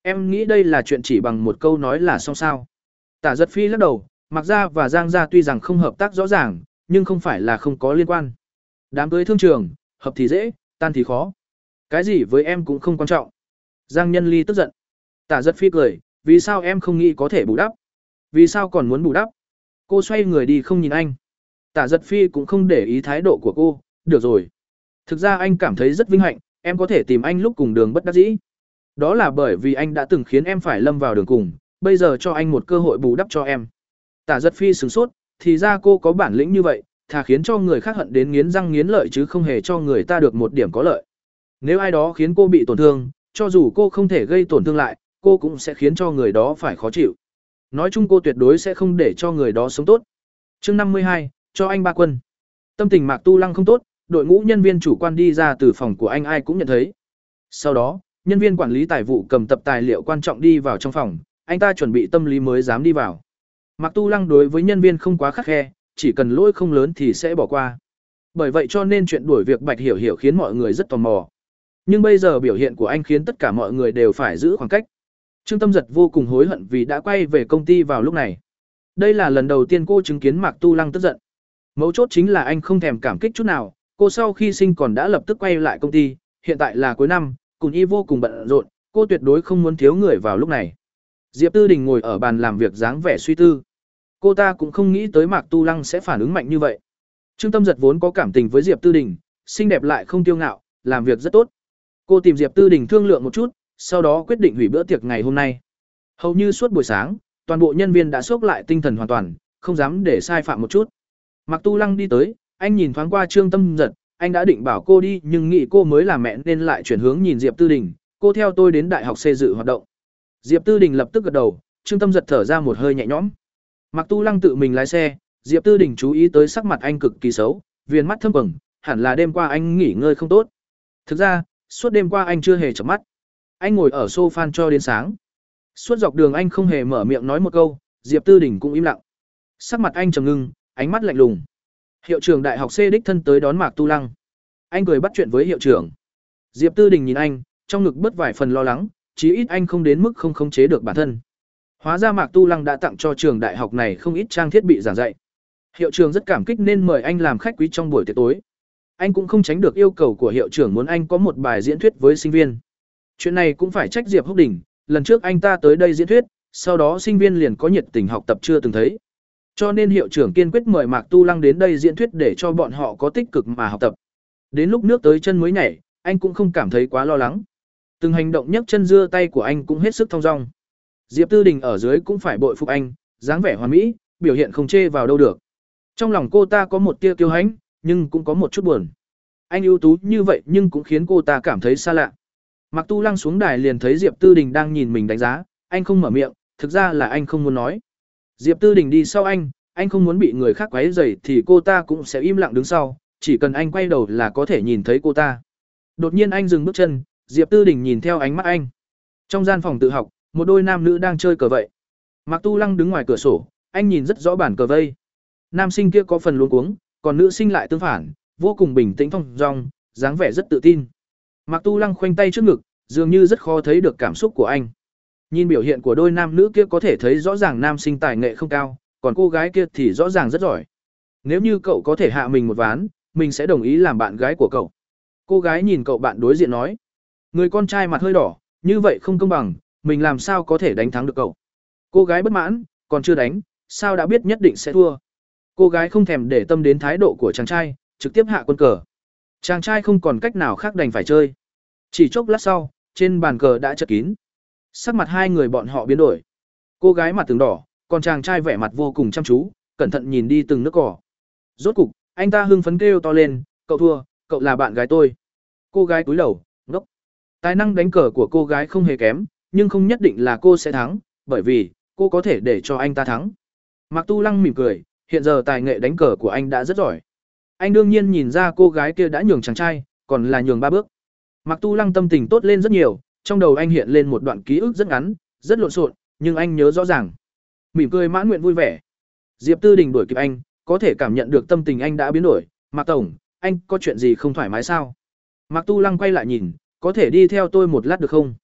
Em nghĩ đây là chuyện chỉ bằng một câu nói là xong sao? Tả Giật Phi lắc đầu, Mạc gia và Giang gia tuy rằng không hợp tác rõ ràng, nhưng không phải là không có liên quan. Đám cưới thương trường, hợp thì dễ, tan thì khó. Cái gì với em cũng không quan trọng. Giang Nhân Ly tức giận. Tả Giật Phi cười, vì sao em không nghĩ có thể bù đắp? Vì sao còn muốn bù đắp? Cô xoay người đi không nhìn anh. Tả Giật Phi cũng không để ý thái độ của cô, được rồi. Thực ra anh cảm thấy rất vinh hạnh, em có thể tìm anh lúc cùng đường bất đắc dĩ. Đó là bởi vì anh đã từng khiến em phải lâm vào đường cùng, bây giờ cho anh một cơ hội bù đắp cho em. Tả Giật Phi sửng sốt, thì ra cô có bản lĩnh như vậy, thà khiến cho người khác hận đến nghiến răng nghiến lợi chứ không hề cho người ta được một điểm có lợi. Nếu ai đó khiến cô bị tổn thương, cho dù cô không thể gây tổn thương lại, cô cũng sẽ khiến cho người đó phải khó chịu. Nói chung cô tuyệt đối sẽ không để cho người đó sống tốt. Chương 52, cho anh 3 quân. Tâm tình Mạc Tu Lăng không tốt, đội ngũ nhân viên chủ quan đi ra từ phòng của anh ai cũng nhận thấy. Sau đó, nhân viên quản lý tài vụ cầm tập tài liệu quan trọng đi vào trong phòng, anh ta chuẩn bị tâm lý mới dám đi vào. Mạc Tu Lăng đối với nhân viên không quá khắt khe, chỉ cần lỗi không lớn thì sẽ bỏ qua. Bởi vậy cho nên chuyện đuổi việc Bạch Hiểu Hiểu khiến mọi người rất tò mò. Nhưng bây giờ biểu hiện của anh khiến tất cả mọi người đều phải giữ khoảng cách. Trương Tâm Giật vô cùng hối hận vì đã quay về công ty vào lúc này. Đây là lần đầu tiên cô chứng kiến Mạc Tu Lăng tức giận. Mấu chốt chính là anh không thèm cảm kích chút nào, cô sau khi sinh còn đã lập tức quay lại công ty, hiện tại là cuối năm, Cùn Y vô cùng bận rộn, cô tuyệt đối không muốn thiếu người vào lúc này. Diệp Tư Đình ngồi ở bàn làm việc dáng vẻ suy tư. Cô ta cũng không nghĩ tới Mạc Tu Lăng sẽ phản ứng mạnh như vậy. Trương Tâm Giật vốn có cảm tình với Diệp Tư Đình, xinh đẹp lại không kiêu ngạo, làm việc rất tốt. Cô tìm Diệp Tư Đình thương lượng một chút, sau đó quyết định hủy bữa tiệc ngày hôm nay. Hầu như suốt buổi sáng, toàn bộ nhân viên đã xốc lại tinh thần hoàn toàn, không dám để sai phạm một chút. Mạc Tu Lăng đi tới, anh nhìn thoáng qua Trương Tâm Giật, anh đã định bảo cô đi nhưng nghĩ cô mới là mẹ nên lại chuyển hướng nhìn Diệp Tư Đình, cô theo tôi đến đại học xây dự hoạt động. Diệp Tư Đình lập tức gật đầu, Trương Tâm Giật thở ra một hơi nhẹ nhõm. Mạc Tu Lăng tự mình lái xe, Diệp Tư Đình chú ý tới sắc mặt anh cực kỳ xấu, viền mắt thâm quầng, hẳn là đêm qua anh nghỉ ngơi không tốt. Thực ra, suốt đêm qua anh chưa hề chợp mắt. Anh ngồi ở sofa cho đến sáng. Suốt dọc đường anh không hề mở miệng nói một câu, Diệp Tư Đình cũng im lặng. Sắc mặt anh trầm ngưng, ánh mắt lạnh lùng. Hiệu trưởng đại học C đích thân tới đón Mạc Tu Lăng. Anh cười bắt chuyện với hiệu trưởng. Diệp Tư Đình nhìn anh, trong ngực bớt vài phần lo lắng, chí ít anh không đến mức không khống chế được bản thân. Hóa ra Mạc Tu Lăng đã tặng cho trường đại học này không ít trang thiết bị giảng dạy. Hiệu trưởng rất cảm kích nên mời anh làm khách quý trong buổi tiệc tối. Anh cũng không tránh được yêu cầu của hiệu trưởng muốn anh có một bài diễn thuyết với sinh viên. Chuyện này cũng phải trách Diệp Húc Đình, lần trước anh ta tới đây diễn thuyết, sau đó sinh viên liền có nhiệt tình học tập chưa từng thấy. Cho nên hiệu trưởng kiên quyết mời Mạc Tu Lăng đến đây diễn thuyết để cho bọn họ có tích cực mà học tập. Đến lúc nước tới chân mới nhảy, anh cũng không cảm thấy quá lo lắng. Từng hành động nhấc chân dưa tay của anh cũng hết sức thong dong. Diệp Tư Đình ở dưới cũng phải bội phục anh, dáng vẻ hoàn mỹ, biểu hiện không chê vào đâu được. Trong lòng cô ta có một tia kiêu hãnh, nhưng cũng có một chút buồn. Anh ưu tú như vậy nhưng cũng khiến cô ta cảm thấy xa lạ. Mạc Tu Lăng xuống đài liền thấy Diệp Tư Đình đang nhìn mình đánh giá, anh không mở miệng, thực ra là anh không muốn nói. Diệp Tư Đình đi sau anh không muốn bị người khác quấy rầy thì cô ta cũng sẽ im lặng đứng sau, chỉ cần anh quay đầu là có thể nhìn thấy cô ta. Đột nhiên anh dừng bước chân, Diệp Tư Đình nhìn theo ánh mắt anh. Trong gian phòng tự học, một đôi nam nữ đang chơi cờ vây. Mạc Tu Lăng đứng ngoài cửa sổ, anh nhìn rất rõ bản cờ vây. Nam sinh kia có phần luống cuống, còn nữ sinh lại tương phản, vô cùng bình tĩnh thong dong, dáng vẻ rất tự tin. Mạc Tu Lăng khoanh tay trước ngực, dường như rất khó thấy được cảm xúc của anh. Nhìn biểu hiện của đôi nam nữ kia có thể thấy rõ ràng nam sinh tài nghệ không cao, còn cô gái kia thì rõ ràng rất giỏi. Nếu như cậu có thể hạ mình một ván, mình sẽ đồng ý làm bạn gái của cậu. Cô gái nhìn cậu bạn đối diện nói. Người con trai mặt hơi đỏ, như vậy không công bằng, mình làm sao có thể đánh thắng được cậu. Cô gái bất mãn, còn chưa đánh, sao đã biết nhất định sẽ thua. Cô gái không thèm để tâm đến thái độ của chàng trai, trực tiếp hạ quân cờ. Chàng trai không còn cách nào khác đành phải chơi. Chỉ chốc lát sau, trên bàn cờ đã chật kín. Sắc mặt hai người bọn họ biến đổi. Cô gái mặt từng đỏ, còn chàng trai vẻ mặt vô cùng chăm chú, cẩn thận nhìn đi từng nước cỏ. Rốt cục, anh ta hưng phấn kêu to lên, cậu thua, cậu là bạn gái tôi. Cô gái cúi đầu, ngốc. Tài năng đánh cờ của cô gái không hề kém, nhưng không nhất định là cô sẽ thắng, bởi vì cô có thể để cho anh ta thắng. Mạc Tu Lăng mỉm cười, hiện giờ tài nghệ đánh cờ của anh đã rất giỏi. Anh đương nhiên nhìn ra cô gái kia đã nhường chàng trai, còn là nhường 3 bước. Mạc Tu Lăng tâm tình tốt lên rất nhiều, trong đầu anh hiện lên một đoạn ký ức rất ngắn, rất lộn xộn, nhưng anh nhớ rõ ràng. Mỉm cười mãn nguyện vui vẻ. Diệp Tư Đình đuổi kịp anh, có thể cảm nhận được tâm tình anh đã biến đổi. Mạc tổng, anh có chuyện gì không thoải mái sao? Mạc Tu Lăng quay lại nhìn, có thể đi theo tôi một lát được không?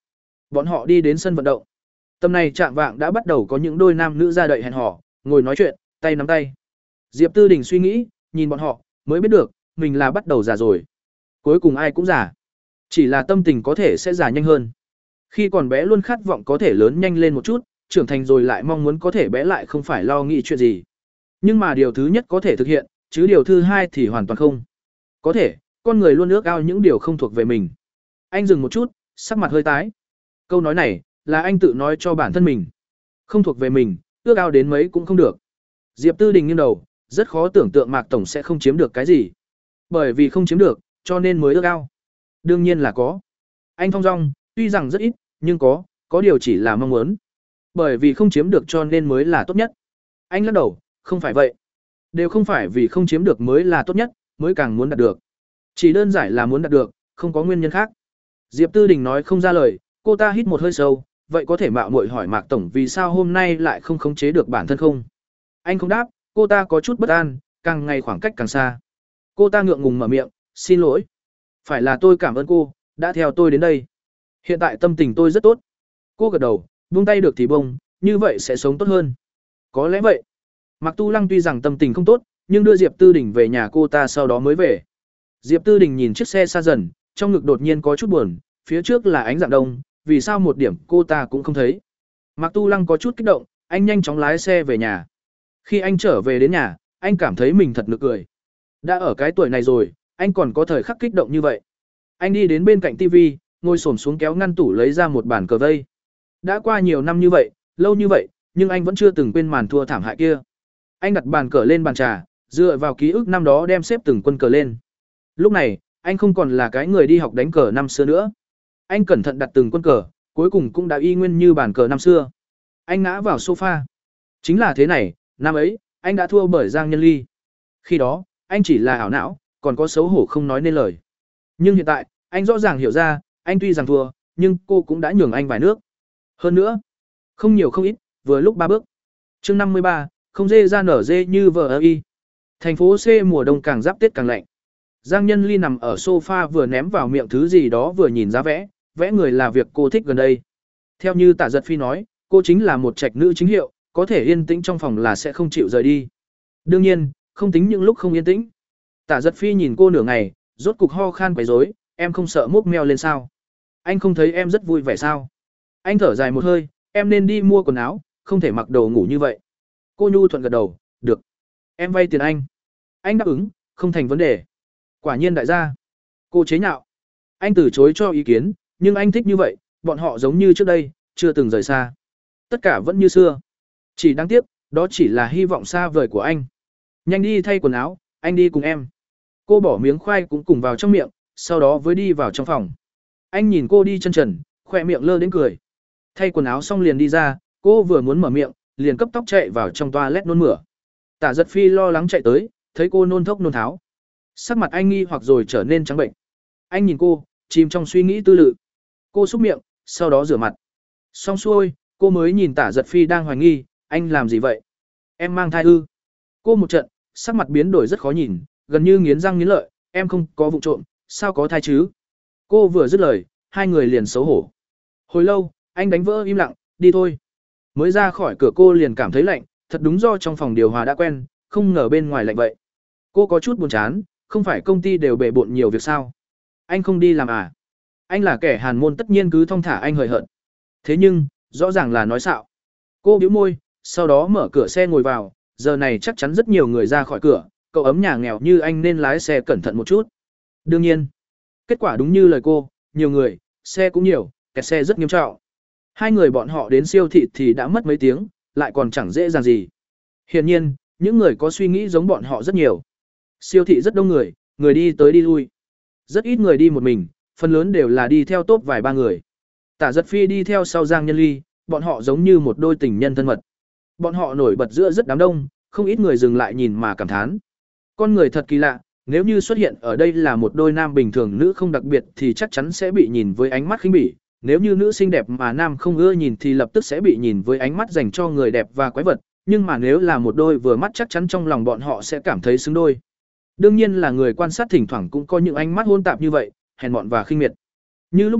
Bọn họ đi đến sân vận động. Tầm này chạm vạng đã bắt đầu có những đôi nam nữ ra đợi hẹn hò, ngồi nói chuyện, tay nắm tay. Diệp Tư Đình suy nghĩ, nhìn bọn họ, mới biết được, mình là bắt đầu già rồi. Cuối cùng ai cũng già. Chỉ là tâm tình có thể sẽ già nhanh hơn. Khi còn bé luôn khát vọng có thể lớn nhanh lên một chút, trưởng thành rồi lại mong muốn có thể bé lại không phải lo nghĩ chuyện gì. Nhưng mà điều thứ nhất có thể thực hiện, chứ điều thứ hai thì hoàn toàn không. Có thể, con người luôn ước ao những điều không thuộc về mình. Anh dừng một chút, sắc mặt hơi tái. Câu nói này, là anh tự nói cho bản thân mình. Không thuộc về mình, ước ao đến mấy cũng không được. Diệp Tư Đình nghiêng đầu, rất khó tưởng tượng Mạc Tổng sẽ không chiếm được cái gì. Bởi vì không chiếm được, cho nên mới ước ao. Đương nhiên là có. Anh thong dong, tuy rằng rất ít, nhưng có điều chỉ là mong muốn. Bởi vì không chiếm được cho nên mới là tốt nhất. Anh lắc đầu, không phải vậy. Đều không phải vì không chiếm được mới là tốt nhất, mới càng muốn đạt được. Chỉ đơn giản là muốn đạt được, không có nguyên nhân khác. Diệp Tư Đình nói không ra lời, cô ta hít một hơi sâu, vậy có thể mạo muội hỏi Mạc Tổng vì sao hôm nay lại không khống chế được bản thân không? Anh không đáp, cô ta có chút bất an, càng ngày khoảng cách càng xa. Cô ta ngượng ngùng mở miệng, xin lỗi. Phải là tôi cảm ơn cô, đã theo tôi đến đây. Hiện tại tâm tình tôi rất tốt. Cô gật đầu, buông tay được thì bông, như vậy sẽ sống tốt hơn. Có lẽ vậy. Mạc Tu Lăng tuy rằng tâm tình không tốt, nhưng đưa Diệp Tư Đình về nhà cô ta sau đó mới về. Diệp Tư Đình nhìn chiếc xe xa dần, trong ngực đột nhiên có chút buồn, phía trước là ánh dạng đông, vì sao một điểm cô ta cũng không thấy. Mạc Tu Lăng có chút kích động, anh nhanh chóng lái xe về nhà. Khi anh trở về đến nhà, anh cảm thấy mình thật nực cười. Đã ở cái tuổi này rồi, anh còn có thời khắc kích động như vậy. Anh đi đến bên cạnh tivi, ngồi xổm xuống kéo ngăn tủ lấy ra một bản cờ vây. Đã qua nhiều năm như vậy, lâu như vậy, nhưng anh vẫn chưa từng quên màn thua thảm hại kia. Anh đặt bàn cờ lên bàn trà, dựa vào ký ức năm đó đem xếp từng quân cờ lên. Lúc này, anh không còn là cái người đi học đánh cờ năm xưa nữa. Anh cẩn thận đặt từng quân cờ, cuối cùng cũng đã y nguyên như bàn cờ năm xưa. Anh ngã vào sofa. Chính là thế này, năm ấy, anh đã thua bởi Giang Nhân Ly. Khi đó, anh chỉ là ảo não, còn có xấu hổ không nói nên lời. Nhưng hiện tại, anh rõ ràng hiểu ra, anh tuy rằng thua, nhưng cô cũng đã nhường anh vài nước. Hơn nữa, không nhiều không ít, vừa lúc 3 bước. Chương 53, không dê ra nở dê như vờ y. Thành phố C mùa đông càng giáp Tết càng lạnh. Giang Nhân Ly nằm ở sofa vừa ném vào miệng thứ gì đó vừa nhìn giá vẽ, vẽ người là việc cô thích gần đây. Theo như Tạ Giật Phi nói, cô chính là một trạch nữ chính hiệu, có thể yên tĩnh trong phòng là sẽ không chịu rời đi. Đương nhiên, không tính những lúc không yên tĩnh. Tạ Giật Phi nhìn cô nửa ngày, rốt cục ho khan quấy rối, em không sợ múc meo lên sao? Anh không thấy em rất vui vẻ sao? Anh thở dài một hơi, em nên đi mua quần áo, không thể mặc đồ ngủ như vậy. Cô nhu thuận gật đầu, được. Em vay tiền anh. Anh đáp ứng, không thành vấn đề. Quả nhiên đại gia. Cô chế nhạo. Anh từ chối cho ý kiến, nhưng anh thích như vậy, bọn họ giống như trước đây, chưa từng rời xa. Tất cả vẫn như xưa. Chỉ đáng tiếc, đó chỉ là hy vọng xa vời của anh. Nhanh đi thay quần áo, anh đi cùng em. Cô bỏ miếng khoai cũng cùng vào trong miệng, sau đó với đi vào trong phòng. Anh nhìn cô đi chân trần, khỏe miệng lơ đến cười. Thay quần áo xong liền đi ra, cô vừa muốn mở miệng, liền cấp tốc chạy vào trong toilet nôn mửa. Tạ Giật Phi lo lắng chạy tới, thấy cô nôn thốc nôn tháo. Sắc mặt anh nghi hoặc rồi trở nên trắng bệnh. Anh nhìn cô, chìm trong suy nghĩ tư lự. Cô xúc miệng, sau đó rửa mặt. Xong xuôi, cô mới nhìn Tạ Giật Phi đang hoài nghi, anh làm gì vậy? Em mang thai ư? Cô một trận, sắc mặt biến đổi rất khó nhìn, gần như nghiến răng nghiến lợi, em không có vụ trộm, sao có thai chứ? Cô vừa dứt lời, hai người liền xấu hổ. Hồi lâu, anh đánh vỡ im lặng, đi thôi. Mới ra khỏi cửa cô liền cảm thấy lạnh, thật đúng do trong phòng điều hòa đã quen, không ngờ bên ngoài lạnh vậy. Cô có chút buồn chán, không phải công ty đều bề bộn nhiều việc sao? Anh không đi làm à? Anh là kẻ hàn môn tất nhiên cứ thong thả anh hời hợt. Thế nhưng, rõ ràng là nói xạo. Cô bĩu môi, sau đó mở cửa xe ngồi vào, giờ này chắc chắn rất nhiều người ra khỏi cửa, cậu ấm nhà nghèo như anh nên lái xe cẩn thận một chút. Đương nhiên, kết quả đúng như lời cô, nhiều người, xe cũng nhiều, kẹt xe rất nghiêm trọng. Hai người bọn họ đến siêu thị thì đã mất mấy tiếng, lại còn chẳng dễ dàng gì. Hiển nhiên, những người có suy nghĩ giống bọn họ rất nhiều. Siêu thị rất đông người, người đi tới đi lui. Rất ít người đi một mình, phần lớn đều là đi theo top vài ba người. Tạ Giật Phi đi theo sau Giang Nhân Ly, bọn họ giống như một đôi tình nhân thân mật. Bọn họ nổi bật giữa rất đám đông, không ít người dừng lại nhìn mà cảm thán. Con người thật kỳ lạ, nếu như xuất hiện ở đây là một đôi nam bình thường nữ không đặc biệt thì chắc chắn sẽ bị nhìn với ánh mắt khinh bỉ. Nếu như nữ xinh đẹp mà nam không ưa nhìn thì lập tức sẽ bị nhìn với ánh mắt dành cho người đẹp và quái vật. Nhưng mà nếu là một đôi vừa mắt chắc chắn trong lòng bọn họ sẽ cảm thấy xứng đôi. Đương nhiên là người quan sát thỉnh thoảng cũng có những ánh mắt hôn tạp như vậy, hèn mọn và khinh miệt. Như lúc này,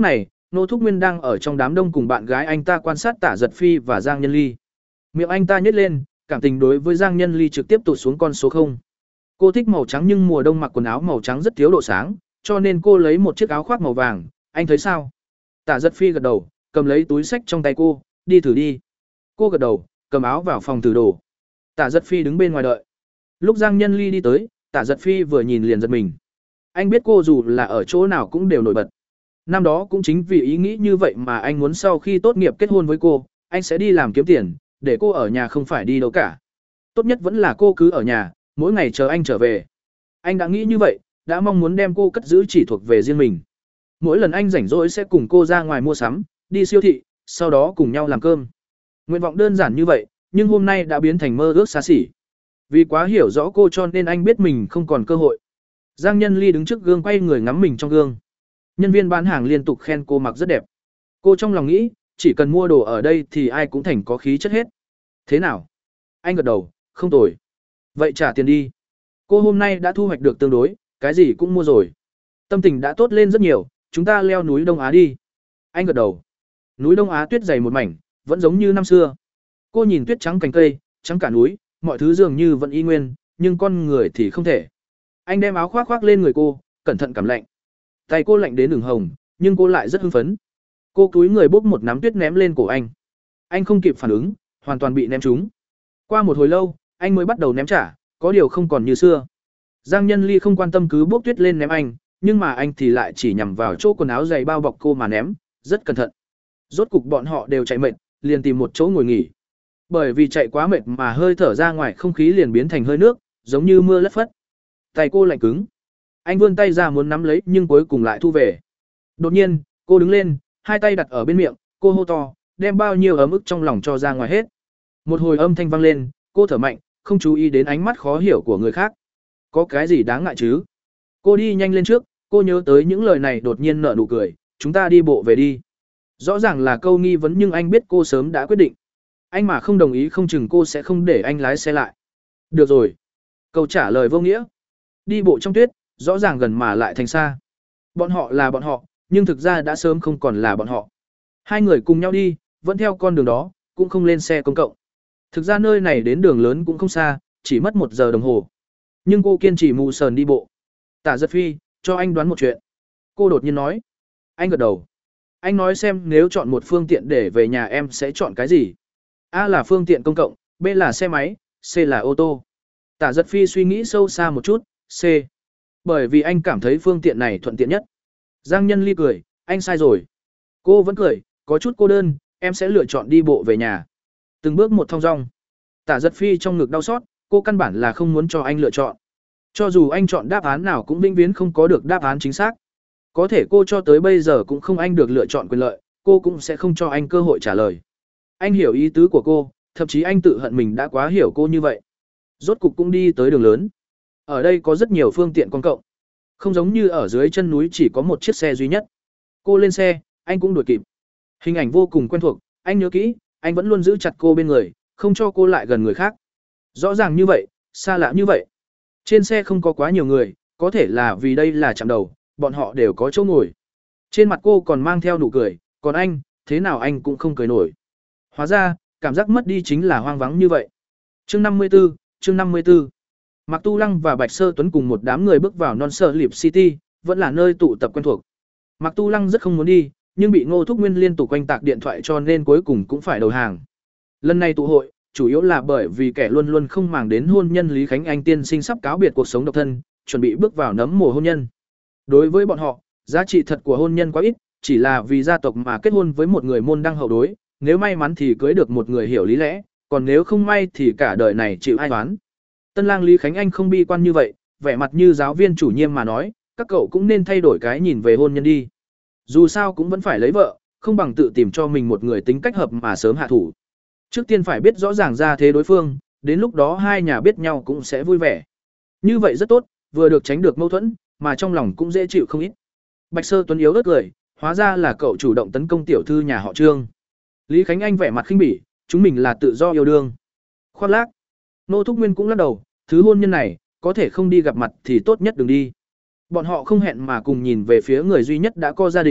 Ngô Thúc Nguyên đang ở trong đám đông cùng bạn gái anh ta quan sát Tả Giật Phi và Giang Nhân Ly. Miệng anh ta nhếch lên, cảm tình đối với Giang Nhân Ly trực tiếp tụt xuống con số 0. Cô thích màu trắng nhưng mùa đông mặc quần áo màu trắng rất thiếu độ sáng, cho nên cô lấy một chiếc áo khoác màu vàng, anh thấy sao? Tả Giật Phi gật đầu, cầm lấy túi xách trong tay cô, đi thử đi. Cô gật đầu, cầm áo vào phòng thử đồ. Tả Giật Phi đứng bên ngoài đợi. Lúc Giang Nhân Ly đi tới, Tả Giật Phi vừa nhìn liền giật mình. Anh biết cô dù là ở chỗ nào cũng đều nổi bật. Năm đó cũng chính vì ý nghĩ như vậy mà anh muốn sau khi tốt nghiệp kết hôn với cô, anh sẽ đi làm kiếm tiền, để cô ở nhà không phải đi đâu cả. Tốt nhất vẫn là cô cứ ở nhà, mỗi ngày chờ anh trở về. Anh đã nghĩ như vậy, đã mong muốn đem cô cất giữ chỉ thuộc về riêng mình. Mỗi lần anh rảnh rỗi sẽ cùng cô ra ngoài mua sắm, đi siêu thị, sau đó cùng nhau làm cơm. Nguyện vọng đơn giản như vậy, nhưng hôm nay đã biến thành mơ ước xa xỉ. Vì quá hiểu rõ cô cho nên anh biết mình không còn cơ hội. Giang Nhân Ly đứng trước gương quay người ngắm mình trong gương. Nhân viên bán hàng liên tục khen cô mặc rất đẹp. Cô trong lòng nghĩ, chỉ cần mua đồ ở đây thì ai cũng thành có khí chất hết. Thế nào? Anh gật đầu, không tồi. Vậy trả tiền đi. Cô hôm nay đã thu hoạch được tương đối, cái gì cũng mua rồi. Tâm tình đã tốt lên rất nhiều, chúng ta leo núi Đông Á đi. Anh gật đầu. Núi Đông Á tuyết dày một mảnh, vẫn giống như năm xưa. Cô nhìn tuyết trắng cành cây, trắng cả núi, mọi thứ dường như vẫn y nguyên, nhưng con người thì không thể. Anh đem áo khoác khoác lên người cô, cẩn thận cảm lạnh. Tay cô lạnh đến ửng hồng, nhưng cô lại rất hưng phấn. Cô cúi người bốc một nắm tuyết ném lên cổ anh. Anh không kịp phản ứng, hoàn toàn bị ném trúng. Qua một hồi lâu, anh mới bắt đầu ném trả, có điều không còn như xưa. Giang Nhân Ly không quan tâm cứ bốc tuyết lên ném anh, nhưng mà anh thì lại chỉ nhằm vào chỗ quần áo dày bao bọc cô mà ném, rất cẩn thận. Rốt cục bọn họ đều chạy mệt, liền tìm một chỗ ngồi nghỉ. Bởi vì chạy quá mệt mà hơi thở ra ngoài không khí liền biến thành hơi nước, giống như mưa lất phất. Tay cô lạnh cứng. Anh vươn tay ra muốn nắm lấy nhưng cuối cùng lại thu về. Đột nhiên, cô đứng lên, hai tay đặt ở bên miệng, cô hô to, đem bao nhiêu ấm ức trong lòng cho ra ngoài hết. Một hồi âm thanh vang lên, cô thở mạnh, không chú ý đến ánh mắt khó hiểu của người khác. Có cái gì đáng ngại chứ? Cô đi nhanh lên trước, cô nhớ tới những lời này đột nhiên nở nụ cười, chúng ta đi bộ về đi. Rõ ràng là câu nghi vấn nhưng anh biết cô sớm đã quyết định. Anh mà không đồng ý không chừng cô sẽ không để anh lái xe lại. Được rồi. Câu trả lời vô nghĩa. Đi bộ trong tuyết, rõ ràng gần mà lại thành xa. Bọn họ là bọn họ, nhưng thực ra đã sớm không còn là bọn họ. Hai người cùng nhau đi, vẫn theo con đường đó, cũng không lên xe công cộng. Thực ra nơi này đến đường lớn cũng không xa, chỉ mất 1 giờ đồng hồ. Nhưng cô kiên trì mù sờn đi bộ. Tả Giật Phi, cho anh đoán một chuyện. Cô đột nhiên nói. Anh gật đầu. Anh nói xem nếu chọn một phương tiện để về nhà em sẽ chọn cái gì? A là phương tiện công cộng, B là xe máy, C là ô tô. Tả Giật Phi suy nghĩ sâu xa một chút, C. Bởi vì anh cảm thấy phương tiện này thuận tiện nhất. Giang Nhân Ly cười, anh sai rồi. Cô vẫn cười, có chút cô đơn, em sẽ lựa chọn đi bộ về nhà. Từng bước một thong dong. Tả Giật Phi trong ngực đau xót, cô căn bản là không muốn cho anh lựa chọn. Cho dù anh chọn đáp án nào cũng vĩnh viễn không có được đáp án chính xác. Có thể cô cho tới bây giờ cũng không anh được lựa chọn quyền lợi, cô cũng sẽ không cho anh cơ hội trả lời. Anh hiểu ý tứ của cô, thậm chí anh tự hận mình đã quá hiểu cô như vậy. Rốt cục cũng đi tới đường lớn. Ở đây có rất nhiều phương tiện công cộng. Không giống như ở dưới chân núi chỉ có một chiếc xe duy nhất. Cô lên xe, anh cũng đuổi kịp. Hình ảnh vô cùng quen thuộc, anh nhớ kỹ, anh vẫn luôn giữ chặt cô bên người, không cho cô lại gần người khác. Rõ ràng như vậy, xa lạ như vậy. Trên xe không có quá nhiều người, có thể là vì đây là trạm đầu, bọn họ đều có chỗ ngồi. Trên mặt cô còn mang theo nụ cười, còn anh, thế nào anh cũng không cười nổi. Hóa ra, cảm giác mất đi chính là hoang vắng như vậy. Chương 54, chương 54. Mạc Tu Lăng và Bạch Sơ Tuấn cùng một đám người bước vào Non Sở Liệp City, vẫn là nơi tụ tập quen thuộc. Mạc Tu Lăng rất không muốn đi, nhưng bị Ngô Thúc Nguyên liên tục quanh tạc điện thoại cho nên cuối cùng cũng phải đầu hàng. Lần này tụ hội, chủ yếu là bởi vì kẻ luôn luôn không màng đến hôn nhân Lý Khánh Anh tiên sinh sắp cáo biệt cuộc sống độc thân, chuẩn bị bước vào nấm mồ hôn nhân. Đối với bọn họ, giá trị thật của hôn nhân quá ít, chỉ là vì gia tộc mà kết hôn với một người môn đăng hậu đối, nếu may mắn thì cưới được một người hiểu lý lẽ, còn nếu không may thì cả đời này chịu ai oán. Tân lang Lý Khánh Anh không bi quan như vậy, vẻ mặt như giáo viên chủ nhiệm mà nói, các cậu cũng nên thay đổi cái nhìn về hôn nhân đi. Dù sao cũng vẫn phải lấy vợ, không bằng tự tìm cho mình một người tính cách hợp mà sớm hạ thủ. Trước tiên phải biết rõ ràng ra thế đối phương, đến lúc đó hai nhà biết nhau cũng sẽ vui vẻ. Như vậy rất tốt, vừa được tránh được mâu thuẫn, mà trong lòng cũng dễ chịu không ít. Bạch Sơ Tuấn yếu ớt cười, hóa ra là cậu chủ động tấn công tiểu thư nhà họ Trương. Lý Khánh Anh vẻ mặt khinh bỉ, chúng mình là tự do yêu đương. Khoác lác. Nô Thúc Nguyên cũng lắc đầu, thứ hôn nhân này, có thể không đi gặp mặt thì tốt nhất đừng đi. Bọn họ không hẹn mà cùng nhìn về phía người duy nhất đã có gia đình,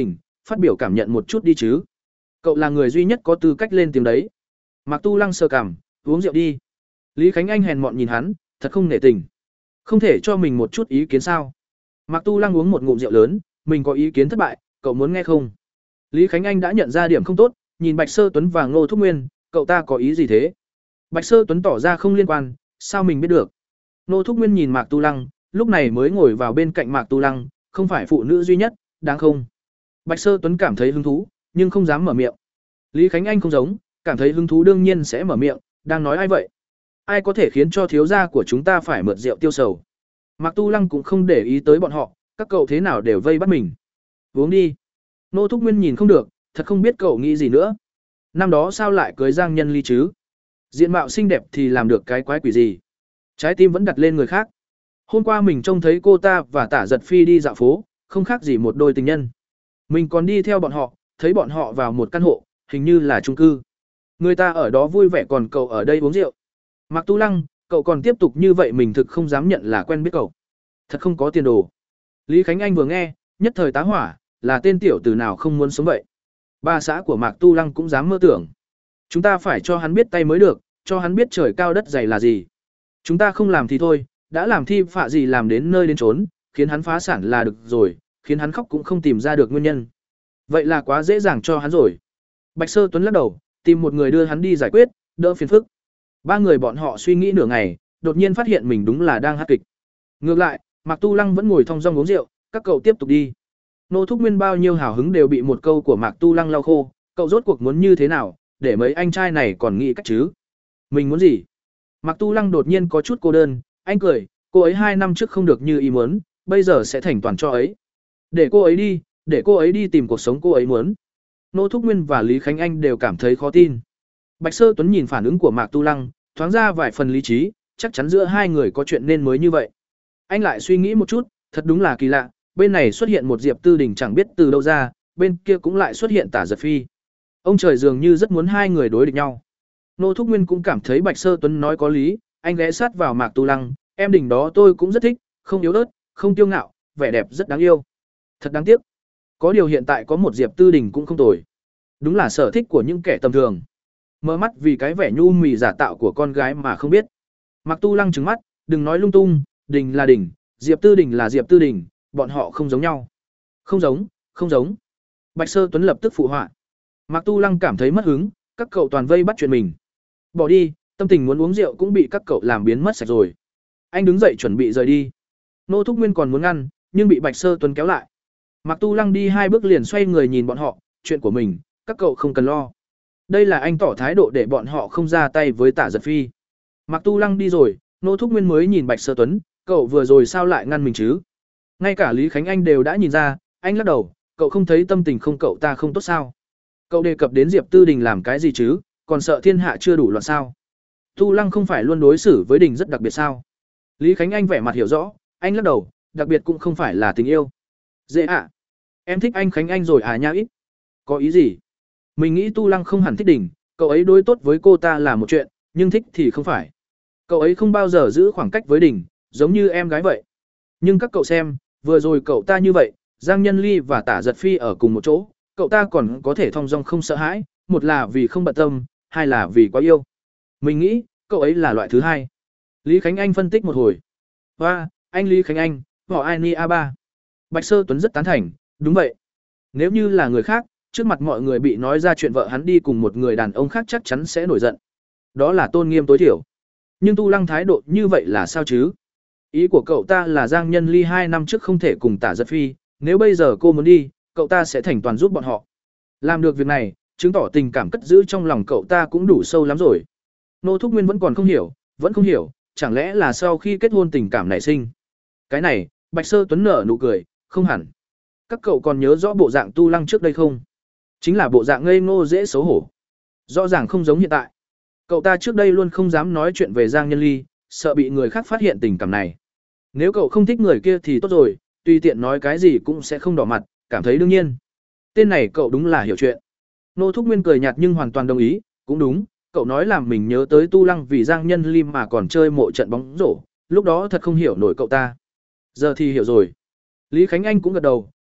phát biểu cảm nhận một chút đi chứ. Cậu là người duy nhất có tư cách lên tiếng đấy. Mạc Tu Lăng sờ cằm, uống rượu đi. Lý Khánh Anh hèn mọn nhìn hắn, thật không nể tình. Không thể cho mình một chút ý kiến sao? Mạc Tu Lăng uống một ngụm rượu lớn, mình có ý kiến thất bại, cậu muốn nghe không? Lý Khánh Anh đã nhận ra điểm không tốt, nhìn Bạch Sơ Tuấn và Ngô Thúc Nguyên, cậu ta có ý gì thế? Bạch Sơ Tuấn tỏ ra không liên quan, sao mình biết được? Ngô Thúc Nguyên nhìn Mạc Tu Lăng, lúc này mới ngồi vào bên cạnh Mạc Tu Lăng, không phải phụ nữ duy nhất, đáng không? Bạch Sơ Tuấn cảm thấy hứng thú, nhưng không dám mở miệng. Lý Khánh Anh không giống, cảm thấy hứng thú đương nhiên sẽ mở miệng, đang nói ai vậy? Ai có thể khiến cho thiếu gia của chúng ta phải mượn rượu tiêu sầu? Mạc Tu Lăng cũng không để ý tới bọn họ, các cậu thế nào đều vây bắt mình. Uống đi. Nô Thúc Nguyên nhìn không được, thật không biết cậu nghĩ gì nữa. Năm đó sao lại cưới Giang Nhân Ly chứ? Diện mạo xinh đẹp thì làm được cái quái quỷ gì? Trái tim vẫn đặt lên người khác. Hôm qua mình trông thấy cô ta và Tả Giật Phi đi dạo phố, không khác gì một đôi tình nhân. Mình còn đi theo bọn họ, thấy bọn họ vào một căn hộ, hình như là chung cư. Người ta ở đó vui vẻ còn cậu ở đây uống rượu. Mạc Tu Lăng, cậu còn tiếp tục như vậy mình thực không dám nhận là quen biết cậu. Thật không có tiền đồ. Lý Khánh Anh vừa nghe, nhất thời tá hỏa, là tên tiểu tử nào không muốn sống vậy. Ba xã của Mạc Tu Lăng cũng dám mơ tưởng. Chúng ta phải cho hắn biết tay mới được, cho hắn biết trời cao đất dày là gì. Chúng ta không làm thì thôi, đã làm thi phạ gì làm đến nơi đến chốn, khiến hắn phá sản là được rồi, khiến hắn khóc cũng không tìm ra được nguyên nhân. Vậy là quá dễ dàng cho hắn rồi. Bạch Sơ Tuấn lắc đầu, tìm một người đưa hắn đi giải quyết, đỡ phiền phức. Ba người bọn họ suy nghĩ nửa ngày, đột nhiên phát hiện mình đúng là đang hát kịch. Ngược lại, Mạc Tu Lăng vẫn ngồi thong dong uống rượu, các cậu tiếp tục đi. Nô Thúc Nguyên bao nhiêu hào hứng đều bị một câu của Mạc Tu Lăng lau khô, cậu rốt cuộc muốn như thế nào, để mấy anh trai này còn nghĩ cách chứ? Mình muốn gì? Mạc Tu Lăng đột nhiên có chút cô đơn, anh cười, cô ấy 2 năm trước không được như ý muốn, bây giờ sẽ thành toàn cho ấy. Để cô ấy đi, để cô ấy đi tìm cuộc sống cô ấy muốn. Nô Thúc Nguyên và Lý Khánh Anh đều cảm thấy khó tin. Bạch Sơ Tuấn nhìn phản ứng của Mạc Tu Lăng, thoáng ra vài phần lý trí, chắc chắn giữa hai người có chuyện nên mới như vậy. Anh lại suy nghĩ một chút, thật đúng là kỳ lạ, bên này xuất hiện một Diệp Tư Đình chẳng biết từ đâu ra, bên kia cũng lại xuất hiện Tả Giật Phi. Ông trời dường như rất muốn hai người đối địch nhau. Nô Thúc Nguyên cũng cảm thấy Bạch Sơ Tuấn nói có lý, anh ghé sát vào Mạc Tu Lăng, em Đình đó tôi cũng rất thích, không yếu ớt, không kiêu ngạo, vẻ đẹp rất đáng yêu. Thật đáng tiếc. Có điều hiện tại có một Diệp Tư Đình cũng không tồi. Đúng là sở thích của những kẻ tầm thường. Mở mắt vì cái vẻ nhu mì giả tạo của con gái mà không biết. Mạc Tu Lăng trừng mắt, đừng nói lung tung, Đình là Đình, Diệp Tư Đình là Diệp Tư Đình, bọn họ không giống nhau. Không giống, không giống. Bạch Sơ Tuấn lập tức phụ họa. Mạc Tu Lăng cảm thấy mất hứng, các cậu toàn vây bắt chuyện mình. Bỏ đi, tâm tình muốn uống rượu cũng bị các cậu làm biến mất sạch rồi. Anh đứng dậy chuẩn bị rời đi. Nô Thúc Nguyên còn muốn ngăn, nhưng bị Bạch Sơ Tuấn kéo lại. Mạc Tu Lăng đi 2 bước liền xoay người nhìn bọn họ, chuyện của mình, các cậu không cần lo. Đây là anh tỏ thái độ để bọn họ không ra tay với Tả Giật Phi. Mạc Tu Lăng đi rồi, Nô Thúc Nguyên mới nhìn Bạch Sơ Tuấn, cậu vừa rồi sao lại ngăn mình chứ? Ngay cả Lý Khánh Anh đều đã nhìn ra, anh lắc đầu, cậu không thấy tâm tình không cậu ta không tốt sao? Cậu đề cập đến Diệp Tư Đình làm cái gì chứ, còn sợ thiên hạ chưa đủ loạn sao? Tu Lăng không phải luôn đối xử với Đình rất đặc biệt sao? Lý Khánh Anh vẻ mặt hiểu rõ, anh lắc đầu, đặc biệt cũng không phải là tình yêu. Dễ ạ. Em thích anh Khánh Anh rồi à nha ít. Có ý gì? Mình nghĩ Tu Lăng không hẳn thích Đình, cậu ấy đối tốt với cô ta là một chuyện, nhưng thích thì không phải. Cậu ấy không bao giờ giữ khoảng cách với Đình, giống như em gái vậy. Nhưng các cậu xem, vừa rồi cậu ta như vậy, Giang Nhân Ly và Tả Giật Phi ở cùng một chỗ, cậu ta còn có thể thong dong không sợ hãi, một là vì không bận tâm, hai là vì quá yêu. Mình nghĩ, cậu ấy là loại thứ hai. Lý Khánh Anh phân tích một hồi. Và, anh Lý Khánh Anh, họ Ani A3. Bạch Sơ Tuấn rất tán thành, đúng vậy. Nếu như là người khác, trước mặt mọi người bị nói ra chuyện vợ hắn đi cùng một người đàn ông khác chắc chắn sẽ nổi giận. Đó là tôn nghiêm tối thiểu. Nhưng Tu Lăng thái độ như vậy là sao chứ? Ý của cậu ta là Giang Nhân Ly 2 năm trước không thể cùng Tả Giật Phi, nếu bây giờ cô muốn đi, cậu ta sẽ thành toàn giúp bọn họ. Làm được việc này, chứng tỏ tình cảm cất giữ trong lòng cậu ta cũng đủ sâu lắm rồi. Nô Thúc Nguyên vẫn còn không hiểu, vẫn không hiểu, chẳng lẽ là sau khi kết hôn tình cảm nảy sinh. Cái này, Bạch Sơ Tuấn nở nụ cười, không hẳn. Các cậu còn nhớ rõ bộ dạng Tu Lăng trước đây không? Chính là bộ dạng ngây ngô dễ xấu hổ. Rõ ràng không giống hiện tại. Cậu ta trước đây luôn không dám nói chuyện về Giang Nhân Ly, sợ bị người khác phát hiện tình cảm này. Nếu cậu không thích người kia thì tốt rồi, tùy tiện nói cái gì cũng sẽ không đỏ mặt, cảm thấy đương nhiên. Tên này cậu đúng là hiểu chuyện. Nô Thúc Nguyên cười nhạt nhưng hoàn toàn đồng ý, cũng đúng, cậu nói làm mình nhớ tới Tu Lăng vì Giang Nhân Ly mà còn chơi mộ trận bóng rổ, lúc đó thật không hiểu nổi cậu ta. Giờ thì hiểu rồi. Lý Khánh Anh cũng gật đầu,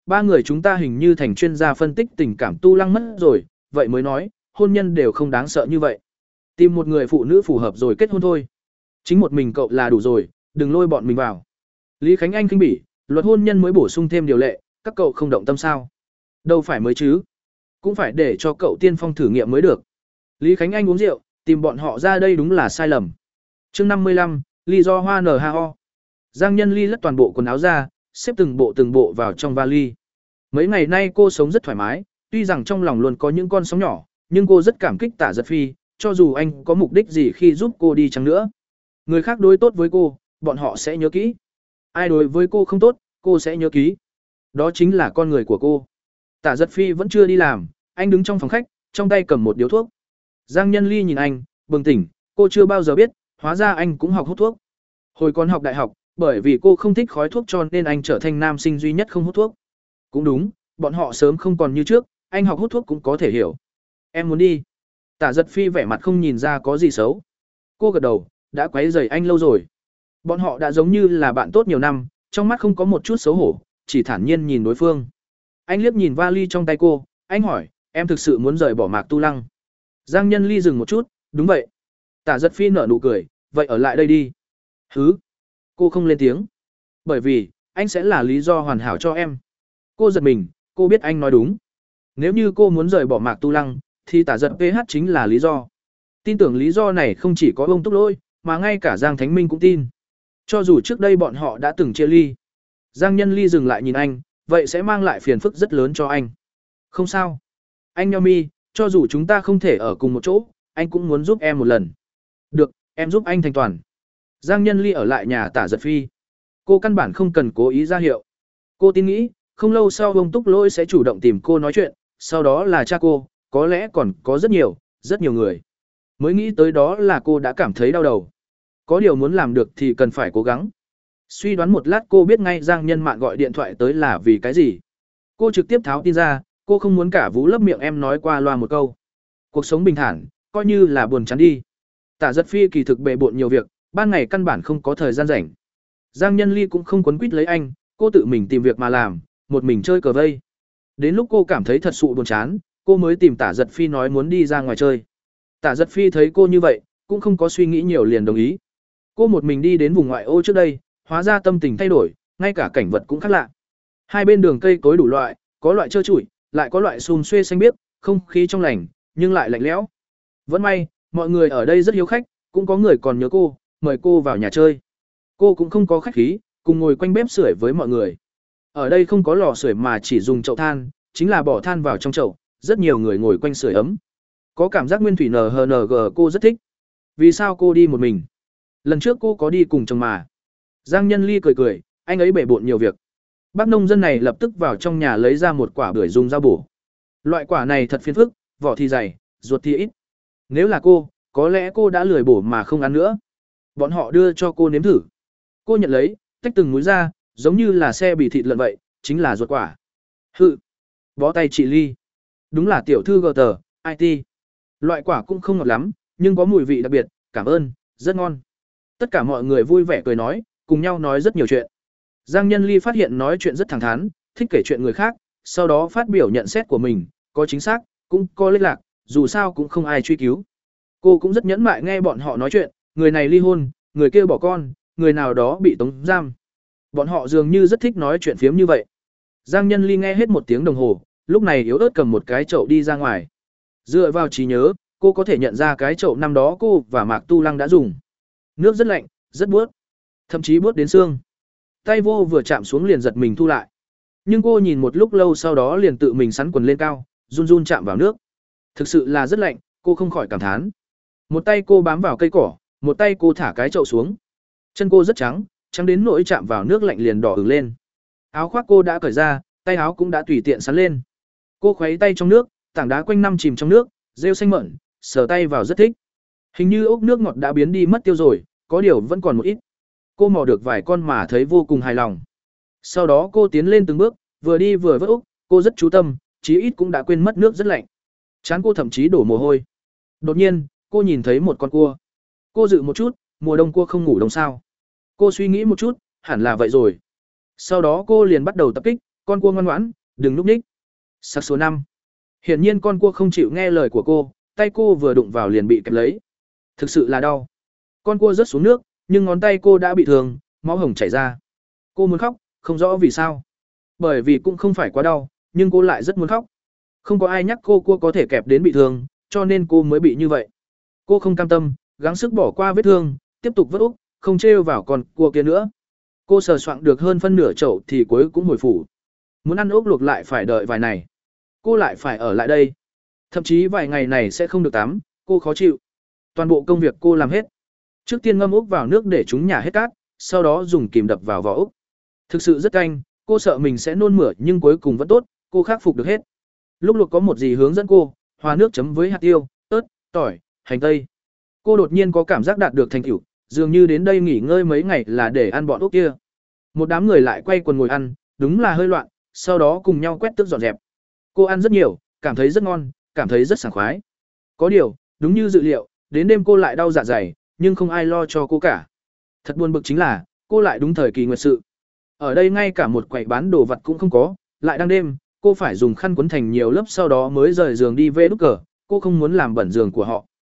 ba người chúng ta hình như thành chuyên gia phân tích tình cảm tu lăng mất rồi, vậy mới nói, hôn nhân đều không đáng sợ như vậy. Tìm một người phụ nữ phù hợp rồi kết hôn thôi. Chính một mình cậu là đủ rồi, đừng lôi bọn mình vào. Lý Khánh Anh khinh bỉ, luật hôn nhân mới bổ sung thêm điều lệ, các cậu không động tâm sao? Đâu phải mới chứ, cũng phải để cho cậu tiên phong thử nghiệm mới được. Lý Khánh Anh uống rượu, tìm bọn họ ra đây đúng là sai lầm. Chương 55, lý do hoa nở ha ho. Giang Nhân Ly lất toàn bộ quần áo ra, xếp từng bộ vào trong vali. Mấy ngày nay cô sống rất thoải mái, tuy rằng trong lòng luôn có những con sóng nhỏ, nhưng cô rất cảm kích Tả Giật Phi, cho dù anh có mục đích gì khi giúp cô đi chăng nữa. Người khác đối tốt với cô, bọn họ sẽ nhớ kỹ. Ai đối với cô không tốt, cô sẽ nhớ kỹ. Đó chính là con người của cô. Tả Giật Phi vẫn chưa đi làm, anh đứng trong phòng khách, trong tay cầm một điếu thuốc. Giang Nhân Ly nhìn anh, bừng tỉnh, cô chưa bao giờ biết, hóa ra anh cũng học hút thuốc. Hồi còn học đại học, bởi vì cô không thích khói thuốc cho nên anh trở thành nam sinh duy nhất không hút thuốc. Cũng đúng, bọn họ sớm không còn như trước, anh học hút thuốc cũng có thể hiểu. Em muốn đi. Tả Giật Phi vẻ mặt không nhìn ra có gì xấu. Cô gật đầu, đã quấy rầy anh lâu rồi. Bọn họ đã giống như là bạn tốt nhiều năm, trong mắt không có một chút xấu hổ, chỉ thản nhiên nhìn đối phương. Anh liếc nhìn vali trong tay cô, anh hỏi, em thực sự muốn rời bỏ Mạc Tu Lăng? Giang Nhân Ly dừng một chút, đúng vậy. Tả Giật Phi nở nụ cười, vậy ở lại đây đi. Hứ. Cô không lên tiếng. Bởi vì, anh sẽ là lý do hoàn hảo cho em. Cô giật mình, cô biết anh nói đúng. Nếu như cô muốn rời bỏ Mạc Tu Lăng, thì Tả Giật PH chính là lý do. Tin tưởng lý do này không chỉ có ông Túc Lỗi, mà ngay cả Giang Thánh Minh cũng tin. Cho dù trước đây bọn họ đã từng chia ly. Giang Nhân Ly dừng lại nhìn anh, vậy sẽ mang lại phiền phức rất lớn cho anh. Không sao. Anh nheo mi, cho dù chúng ta không thể ở cùng một chỗ, anh cũng muốn giúp em một lần. Được, em giúp anh thành toàn. Giang Nhân Ly ở lại nhà Tả Giật Phi. Cô căn bản không cần cố ý ra hiệu. Cô tin nghĩ, không lâu sau ông Túc Lỗi sẽ chủ động tìm cô nói chuyện, sau đó là cha cô, có lẽ còn có rất nhiều người. Mới nghĩ tới đó là cô đã cảm thấy đau đầu. Có điều muốn làm được thì cần phải cố gắng. Suy đoán một lát cô biết ngay Giang Nhân Mạn gọi điện thoại tới là vì cái gì. Cô trực tiếp tháo tin ra, cô không muốn cả Vũ lấp miệng em nói qua loa một câu. Cuộc sống bình thản, coi như là buồn chán đi. Tả Giật Phi kỳ thực bề bộn nhiều việc, ban ngày căn bản không có thời gian rảnh. Giang Nhân Ly cũng không quấn quýt lấy anh, cô tự mình tìm việc mà làm, một mình chơi cờ vây. Đến lúc cô cảm thấy thật sự buồn chán, cô mới tìm Tả Giật Phi nói muốn đi ra ngoài chơi. Tả Giật Phi thấy cô như vậy, cũng không có suy nghĩ nhiều liền đồng ý. Cô một mình đi đến vùng ngoại ô trước đây, hóa ra tâm tình thay đổi, ngay cả cảnh vật cũng khác lạ. Hai bên đường cây cối đủ loại, có loại trơ trụi, lại có loại xum xuê xanh biếc, không khí trong lành, nhưng lại lạnh lẽo. Vẫn may, mọi người ở đây rất hiếu khách, cũng có người còn nhớ cô, mời cô vào nhà chơi. Cô cũng không có khách khí, cùng ngồi quanh bếp sưởi với mọi người. Ở đây không có lò sưởi mà chỉ dùng chậu than, chính là bỏ than vào trong chậu, rất nhiều người ngồi quanh sưởi ấm. Có cảm giác nguyên thủy NHNG cô rất thích. Vì sao cô đi một mình? Lần trước cô có đi cùng chồng mà. Giang Nhân Ly cười cười, anh ấy bể bộn nhiều việc. Bác nông dân này lập tức vào trong nhà lấy ra một quả bưởi dùng dao bổ. Loại quả này thật phiền phức, vỏ thì dày, ruột thì ít. Nếu là cô, có lẽ cô đã lười bổ mà không ăn nữa. Bọn họ đưa cho cô nếm thử. Cô nhận lấy, tách từng múi ra, giống như là xe bị thịt lợn vậy, chính là ruột quả. Hự. Bó tay chị Ly. Đúng là tiểu thư GT, IT. Loại quả cũng không ngọt lắm, nhưng có mùi vị đặc biệt, cảm ơn, rất ngon. Tất cả mọi người vui vẻ cười nói, cùng nhau nói rất nhiều chuyện. Giang Nhân Ly phát hiện nói chuyện rất thẳng thắn, thích kể chuyện người khác, sau đó phát biểu nhận xét của mình, có chính xác, cũng có lệch lạc, dù sao cũng không ai truy cứu. Cô cũng rất nhẫn mại nghe bọn họ nói chuyện, người này ly hôn, người kia bỏ con, người nào đó bị tống giam. Bọn họ dường như rất thích nói chuyện phiếm như vậy. Giang Nhân Ly nghe hết một tiếng đồng hồ, lúc này yếu ớt cầm một cái chậu đi ra ngoài. Dựa vào trí nhớ, cô có thể nhận ra cái chậu năm đó cô và Mạc Tu Lăng đã dùng. Nước rất lạnh, rất buốt, thậm chí buốt đến xương. Tay vô vừa chạm xuống liền giật mình thu lại. Nhưng cô nhìn một lúc lâu sau đó liền tự mình sắn quần lên cao, run run chạm vào nước. Thực sự là rất lạnh, cô không khỏi cảm thán. Một tay cô bám vào cây cỏ, một tay cô thả cái chậu xuống. Chân cô rất trắng, trắng đến nỗi chạm vào nước lạnh liền đỏ ửng lên. Áo khoác cô đã cởi ra, tay áo cũng đã tùy tiện sắn lên. Cô khuấy tay trong nước, tảng đá quanh năm chìm trong nước, rêu xanh mởn, sờ tay vào rất thích. Hình như ốc nước ngọt đã biến đi mất tiêu rồi, có điều vẫn còn một ít. Cô mò được vài con mà thấy vô cùng hài lòng. Sau đó cô tiến lên từng bước, vừa đi vừa vớt ốc, cô rất chú tâm, chí ít cũng đã quên mất nước rất lạnh. Trán cô thậm chí đổ mồ hôi. Đột nhiên, cô nhìn thấy một con cua. Cô dự một chút, mùa đông cua không ngủ đông sao? Cô suy nghĩ một chút, hẳn là vậy rồi. Sau đó cô liền bắt đầu tập kích, con cua ngoan ngoãn, đừng núp ních. Sắc số 5. Hiển nhiên con cua không chịu nghe lời của cô, tay cô vừa đụng vào liền bị kẹp lấy. Thực sự là đau. Con cua rớt xuống nước, nhưng ngón tay cô đã bị thương, máu hồng chảy ra. Cô muốn khóc, không rõ vì sao. Bởi vì cũng không phải quá đau, nhưng cô lại rất muốn khóc. Không có ai nhắc cô cua có thể kẹp đến bị thương, cho nên cô mới bị như vậy. Cô không cam tâm, gắng sức bỏ qua vết thương, tiếp tục vớt úp, không trêu vào con cua kia nữa. Cô sờ soạng được hơn phân nửa chậu thì cuối cũng hồi phủ. Muốn ăn ốc luộc lại phải đợi vài ngày. Cô lại phải ở lại đây. Thậm chí vài ngày này sẽ không được tắm, cô khó chịu. Toàn bộ công việc cô làm hết. Trước tiên ngâm ốc vào nước để chúng nhả hết cát, sau đó dùng kìm đập vào vỏ ốc. Thực sự rất canh, cô sợ mình sẽ nôn mửa nhưng cuối cùng vẫn tốt, cô khắc phục được hết. Lúc luộc có một gì hướng dẫn cô, hòa nước chấm với hạt tiêu, ớt, tỏi, hành tây. Cô đột nhiên có cảm giác đạt được thành tựu, dường như đến đây nghỉ ngơi mấy ngày là để ăn bọn ốc kia. Một đám người lại quay quần ngồi ăn, đúng là hơi loạn, sau đó cùng nhau quét tước dọn dẹp. Cô ăn rất nhiều, cảm thấy rất ngon, cảm thấy rất sảng khoái. Có điều, đúng như dự liệu, đến đêm cô lại đau dạ dày, nhưng không ai lo cho cô cả. Thật buồn bực chính là, cô lại đúng thời kỳ nguyệt sự. Ở đây ngay cả một quầy bán đồ vật cũng không có, lại đang đêm, cô phải dùng khăn quấn thành nhiều lớp sau đó mới rời giường đi về đúc cờ, cô không muốn làm bẩn giường của họ.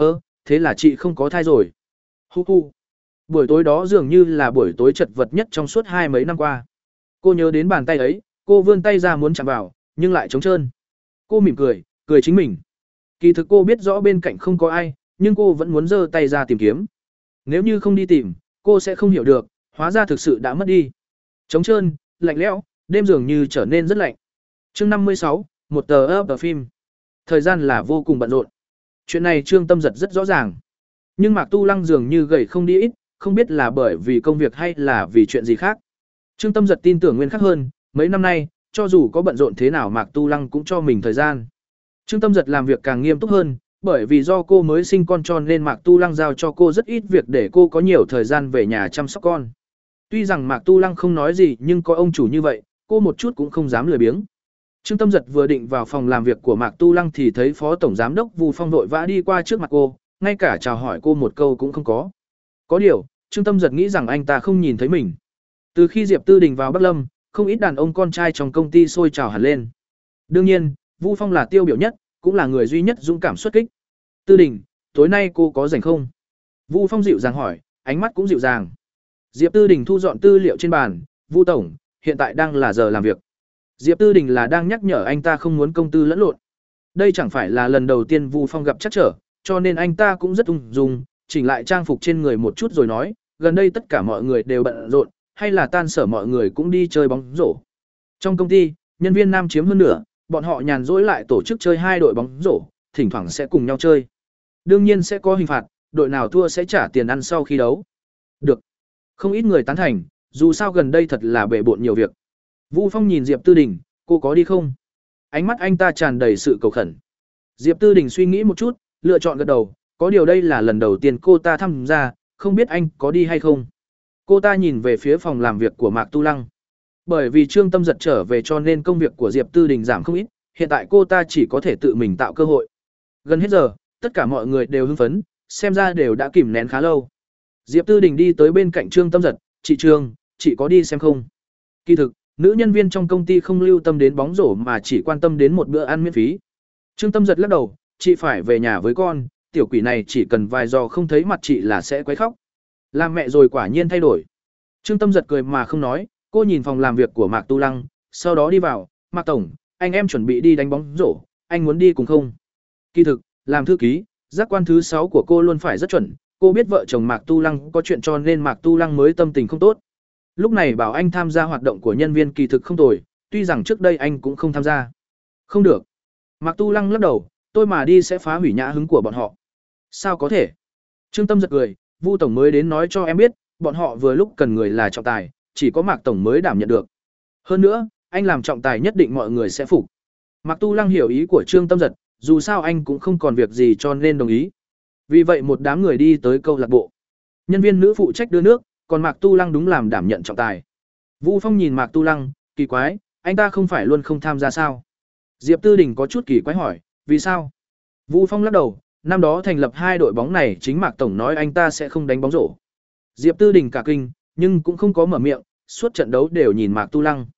Thế là chị không có thai rồi. Hu hu. Buổi tối đó dường như là buổi tối chật vật nhất trong suốt 20 mấy năm qua. Cô nhớ đến bàn tay ấy, cô vươn tay ra muốn chạm vào, nhưng lại trống trơn. Cô mỉm cười, cười chính mình. Kỳ thực cô biết rõ bên cạnh không có ai, nhưng cô vẫn muốn giơ tay ra tìm kiếm. Nếu như không đi tìm, cô sẽ không hiểu được, hóa ra thực sự đã mất đi. Trống trơn, lạnh lẽo, đêm dường như trở nên rất lạnh. Chương 56, một tờ phim. Thời gian là vô cùng bận rộn. Chuyện này Trương Tâm Giật rất rõ ràng. Nhưng Mạc Tu Lăng dường như gầy không đi ít, không biết là bởi vì công việc hay là vì chuyện gì khác. Trương Tâm Giật tin tưởng nguyên khắc hơn, mấy năm nay, cho dù có bận rộn thế nào Mạc Tu Lăng cũng cho mình thời gian. Trương Tâm Giật làm việc càng nghiêm túc hơn, bởi vì do cô mới sinh con cho nên Mạc Tu Lăng giao cho cô rất ít việc để cô có nhiều thời gian về nhà chăm sóc con. Tuy rằng Mạc Tu Lăng không nói gì nhưng có ông chủ như vậy, cô một chút cũng không dám lười biếng. Trương Tâm Giật vừa định vào phòng làm việc của Mạc Tu Lăng thì thấy Phó Tổng Giám đốc Vu Phong vội vã đi qua trước mặt cô, ngay cả chào hỏi cô một câu cũng không có. Có điều, Trương Tâm Giật nghĩ rằng anh ta không nhìn thấy mình. Từ khi Diệp Tư Đình vào Bắc Lâm, không ít đàn ông con trai trong công ty sôi trào hẳn lên. Đương nhiên, Vu Phong là tiêu biểu nhất, cũng là người duy nhất dũng cảm xuất kích. Tư Đình, tối nay cô có rảnh không? Vu Phong dịu dàng hỏi, ánh mắt cũng dịu dàng. Diệp Tư Đình thu dọn tư liệu trên bàn, Vu Tổng, hiện tại đang là giờ làm việc. Diệp Tư Đình là đang nhắc nhở anh ta không muốn công tư lẫn lộn. Đây chẳng phải là lần đầu tiên Vu Phong gặp trắc trở, cho nên anh ta cũng rất ung dung, chỉnh lại trang phục trên người một chút rồi nói, gần đây tất cả mọi người đều bận rộn, hay là tan sở mọi người cũng đi chơi bóng rổ. Trong công ty, nhân viên nam chiếm hơn nửa, bọn họ nhàn rỗi lại tổ chức chơi 2 đội bóng rổ, thỉnh thoảng sẽ cùng nhau chơi. Đương nhiên sẽ có hình phạt, đội nào thua sẽ trả tiền ăn sau khi đấu. Được. Không ít người tán thành, dù sao gần đây thật là bể bộn nhiều việc. Vu Phong nhìn Diệp Tư Đình, cô có đi không? Ánh mắt anh ta tràn đầy sự cầu khẩn. Diệp Tư Đình suy nghĩ một chút, lựa chọn gật đầu, có điều đây là lần đầu tiên cô ta tham gia, không biết anh có đi hay không. Cô ta nhìn về phía phòng làm việc của Mạc Tu Lăng. Bởi vì Trương Tâm Giật trở về cho nên công việc của Diệp Tư Đình giảm không ít, hiện tại cô ta chỉ có thể tự mình tạo cơ hội. Gần hết giờ, tất cả mọi người đều hưng phấn, xem ra đều đã kìm nén khá lâu. Diệp Tư Đình đi tới bên cạnh Trương Tâm Giật, "Chị Trương, chị có đi xem không?" Kỳ thực, nữ nhân viên trong công ty không lưu tâm đến bóng rổ mà chỉ quan tâm đến một bữa ăn miễn phí. Trương Tâm Giật lắc đầu, "Chị phải về nhà với con, tiểu quỷ này chỉ cần vài giò không thấy mặt chị là sẽ quấy khóc." Làm mẹ rồi quả nhiên thay đổi. Trương Tâm Giật cười mà không nói, cô nhìn phòng làm việc của Mạc Tu Lăng, sau đó đi vào, "Mạc Tổng, anh em chuẩn bị đi đánh bóng rổ, anh muốn đi cùng không?" Kỳ thực, làm thư ký, giác quan thứ 6 của cô luôn phải rất chuẩn, cô biết vợ chồng Mạc Tu Lăng có chuyện cho nên Mạc Tu Lăng mới tâm tình không tốt. Lúc này bảo anh tham gia hoạt động của nhân viên kỳ thực không tồi, tuy rằng trước đây anh cũng không tham gia. Không được. Mạc Tu Lăng lắc đầu, "Tôi mà đi sẽ phá hủy nhã hứng của bọn họ." "Sao có thể?" Trương Tâm Giật cười, "Vu Tổng mới đến nói cho em biết, bọn họ vừa lúc cần người là trọng tài, chỉ có Mạc Tổng mới đảm nhận được. Hơn nữa, anh làm trọng tài nhất định mọi người sẽ phục." Mạc Tu Lăng hiểu ý của Trương Tâm Giật, dù sao anh cũng không còn việc gì cho nên đồng ý. Vì vậy một đám người đi tới câu lạc bộ. Nhân viên nữ phụ trách đưa nước, còn Mạc Tu Lăng đúng làm đảm nhận trọng tài. Vu Phong nhìn Mạc Tu Lăng, "Kỳ quái, anh ta không phải luôn không tham gia sao?" Diệp Tư Đình có chút kỳ quái hỏi, "Vì sao?" Vu Phong lắc đầu, "Năm đó thành lập 2 đội bóng này chính Mạc Tổng nói anh ta sẽ không đánh bóng rổ." Diệp Tư Đình cả kinh, nhưng cũng không có mở miệng, suốt trận đấu đều nhìn Mạc Tu Lăng.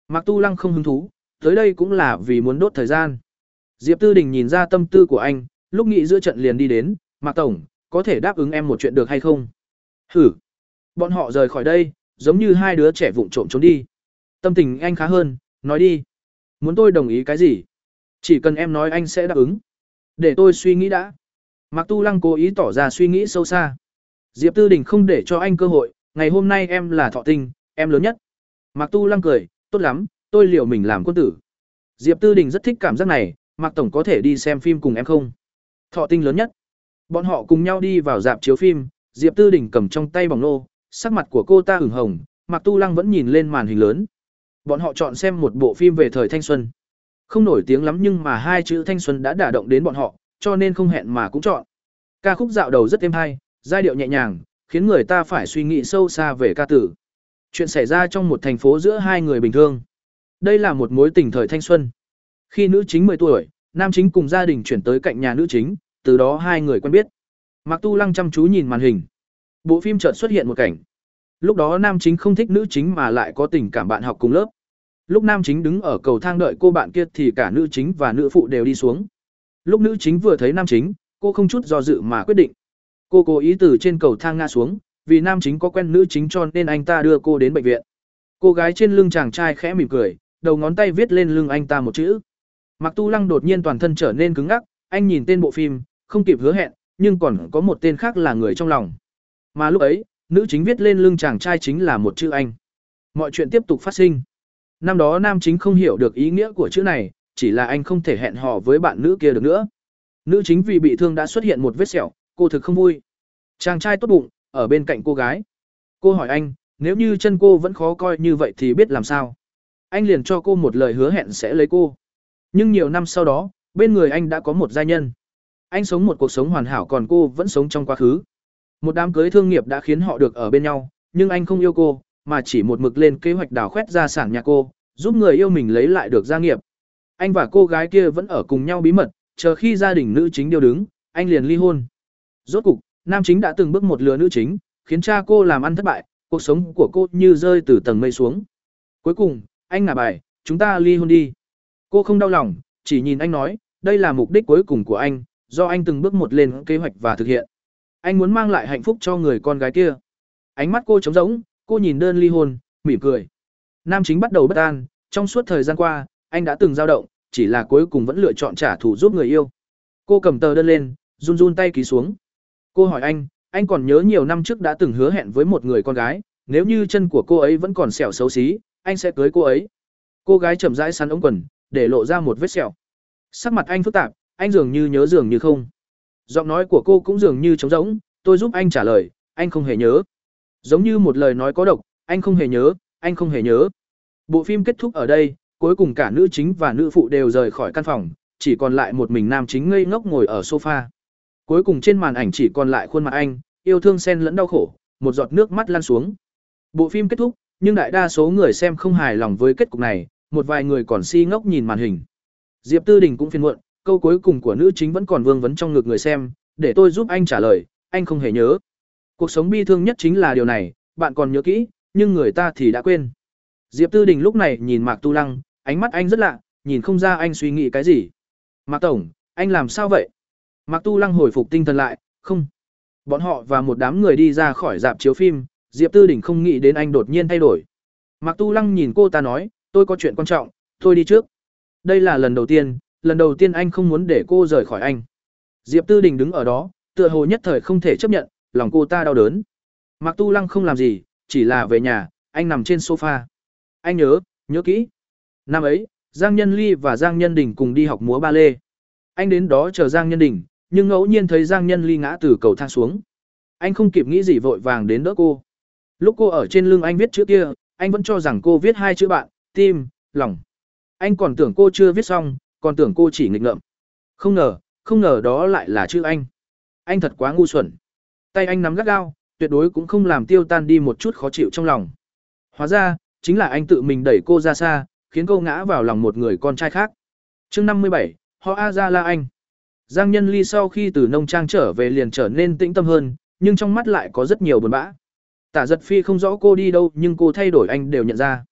Mạc Tu Lăng không hứng thú, tới đây cũng là vì muốn đốt thời gian. Diệp Tư Đình nhìn ra tâm tư của anh, lúc nghị giữa trận liền đi đến, "Mạc tổng, có thể đáp ứng em một chuyện được hay không?" "Hử?" Bọn họ rời khỏi đây, giống như hai đứa trẻ vụng trộm trốn đi. Tâm tình anh khá hơn, "Nói đi. Muốn tôi đồng ý cái gì?" "Chỉ cần em nói anh sẽ đáp ứng." "Để tôi suy nghĩ đã." Mạc Tu Lăng cố ý tỏ ra suy nghĩ sâu xa. Diệp Tư Đình không để cho anh cơ hội, "Ngày hôm nay em là thọ tinh, em lớn nhất." Mạc Tu Lăng cười, "Tốt lắm, tôi liệu mình làm quân tử." Diệp Tư Đình rất thích cảm giác này, "Mạc tổng có thể đi xem phim cùng em không?" "Thọ tinh lớn nhất." Bọn họ cùng nhau đi vào rạp chiếu phim, Diệp Tư Đình cầm trong tay bỏng nô, sắc mặt của cô ta ửng hồng, Mạc Tu Lăng vẫn nhìn lên màn hình lớn. Bọn họ chọn xem một bộ phim về thời thanh xuân. Không nổi tiếng lắm nhưng mà hai chữ thanh xuân đã đả động đến bọn họ, cho nên không hẹn mà cũng chọn. Ca khúc dạo đầu rất êm hay, giai điệu nhẹ nhàng, khiến người ta phải suy nghĩ sâu xa về ca từ. Chuyện xảy ra trong một thành phố giữa hai người bình thường. Đây là một mối tình thời thanh xuân. Khi nữ chính 10 tuổi, nam chính cùng gia đình chuyển tới cạnh nhà nữ chính, từ đó hai người quen biết. Mạc Tu Lăng chăm chú nhìn màn hình. Bộ phim chợt xuất hiện một cảnh. Lúc đó nam chính không thích nữ chính mà lại có tình cảm bạn học cùng lớp. Lúc nam chính đứng ở cầu thang đợi cô bạn kia thì cả nữ chính và nữ phụ đều đi xuống. Lúc nữ chính vừa thấy nam chính, cô không chút do dự mà quyết định. Cô cố ý từ trên cầu thang ngã xuống, vì nam chính có quen nữ chính cho nên anh ta đưa cô đến bệnh viện. Cô gái trên lưng chàng trai khẽ mỉm cười, đầu ngón tay viết lên lưng anh ta một chữ. Mạc Tu Lăng đột nhiên toàn thân trở nên cứng ngắc, anh nhìn tên bộ phim, không kịp hứa hẹn, nhưng còn có một tên khác là người trong lòng. Mà lúc ấy, nữ chính viết lên lưng chàng trai chính là một chữ anh. Mọi chuyện tiếp tục phát sinh. Năm đó nam chính không hiểu được ý nghĩa của chữ này, chỉ là anh không thể hẹn hò với bạn nữ kia được nữa. Nữ chính vì bị thương đã xuất hiện một vết sẹo, cô thực không vui. Chàng trai tốt bụng, ở bên cạnh cô gái. Cô hỏi anh, nếu như chân cô vẫn khó coi như vậy thì biết làm sao? Anh liền cho cô một lời hứa hẹn sẽ lấy cô. Nhưng nhiều năm sau đó, bên người anh đã có một giai nhân. Anh sống một cuộc sống hoàn hảo còn cô vẫn sống trong quá khứ. Một đám cưới thương nghiệp đã khiến họ được ở bên nhau, nhưng anh không yêu cô, mà chỉ một mực lên kế hoạch đào khoét gia sản nhà cô, giúp người yêu mình lấy lại được gia nghiệp. Anh và cô gái kia vẫn ở cùng nhau bí mật, chờ khi gia đình nữ chính điêu đứng, anh liền ly hôn. Rốt cục, nam chính đã từng bước một lừa nữ chính, khiến cha cô làm ăn thất bại, cuộc sống của cô như rơi từ tầng mây xuống. Cuối cùng, anh ngả bài, "Chúng ta ly hôn đi." Cô không đau lòng, chỉ nhìn anh nói, đây là mục đích cuối cùng của anh, do anh từng bước một lên kế hoạch và thực hiện. Anh muốn mang lại hạnh phúc cho người con gái kia. Ánh mắt cô trống rỗng, cô nhìn đơn ly hôn, mỉm cười. Nam chính bắt đầu bất an, trong suốt thời gian qua, anh đã từng dao động, chỉ là cuối cùng vẫn lựa chọn trả thù giúp người yêu. Cô cầm tờ đơn lên, run run tay ký xuống. Cô hỏi anh còn nhớ nhiều năm trước đã từng hứa hẹn với một người con gái, nếu như chân của cô ấy vẫn còn sẹo xấu xí, anh sẽ cưới cô ấy. Cô gái chậm rãi sắn ống quần, để lộ ra một vết sẹo. Sắc mặt anh phức tạp, anh dường như nhớ dường như không. Giọng nói của cô cũng dường như trống rỗng, tôi giúp anh trả lời, anh không hề nhớ. Giống như một lời nói có độc, anh không hề nhớ, anh không hề nhớ. Bộ phim kết thúc ở đây, cuối cùng cả nữ chính và nữ phụ đều rời khỏi căn phòng, chỉ còn lại một mình nam chính ngây ngốc ngồi ở sofa. Cuối cùng trên màn ảnh chỉ còn lại khuôn mặt anh, yêu thương xen lẫn đau khổ, một giọt nước mắt lăn xuống. Bộ phim kết thúc, nhưng đại đa số người xem không hài lòng với kết cục này, một vài người còn si ngốc nhìn màn hình. Diệp Tư Đình cũng phiền muộn, câu cuối cùng của nữ chính vẫn còn vương vấn trong ngực người xem, để tôi giúp anh trả lời, anh không hề nhớ. Cuộc sống bi thương nhất chính là điều này, bạn còn nhớ kỹ, nhưng người ta thì đã quên. Diệp Tư Đình lúc này nhìn Mạc Tu Lăng, ánh mắt anh rất lạ, nhìn không ra anh suy nghĩ cái gì. Mạc tổng, anh làm sao vậy? Mạc Tu Lăng hồi phục tinh thần lại, không. Bọn họ và một đám người đi ra khỏi rạp chiếu phim, Diệp Tư Đình không nghĩ đến anh đột nhiên thay đổi. Mạc Tu Lăng nhìn cô ta nói, tôi có chuyện quan trọng, tôi đi trước. Đây là lần đầu tiên anh không muốn để cô rời khỏi anh. Diệp Tư Đình đứng ở đó, tựa hồ nhất thời không thể chấp nhận, lòng cô ta đau đớn. Mạc Tu Lăng không làm gì, chỉ là về nhà, anh nằm trên sofa. Anh nhớ kỹ. Năm ấy, Giang Nhân Ly và Giang Nhân Đình cùng đi học múa ba lê. Anh đến đó chờ Giang Nhân Đình, nhưng ngẫu nhiên thấy Giang Nhân Ly ngã từ cầu thang xuống. Anh không kịp nghĩ gì vội vàng đến đỡ cô. Lúc cô ở trên lưng anh viết chữ kia, anh vẫn cho rằng cô viết hai chữ bạn, tim, lòng. Anh còn tưởng cô chưa viết xong, còn tưởng cô chỉ nghịch ngợm. Không ngờ đó lại là chữ anh. Anh thật quá ngu xuẩn. Tay anh nắm gắt gao, tuyệt đối cũng không làm tiêu tan đi một chút khó chịu trong lòng. Hóa ra, chính là anh tự mình đẩy cô ra xa, khiến cô ngã vào lòng một người con trai khác. Chương 57, Ho A Ra La Anh. Giang Nhân Ly sau khi từ nông trang trở về liền trở nên tĩnh tâm hơn, nhưng trong mắt lại có rất nhiều buồn bã. Tả Giật Phi không rõ cô đi đâu nhưng cô thay đổi anh đều nhận ra.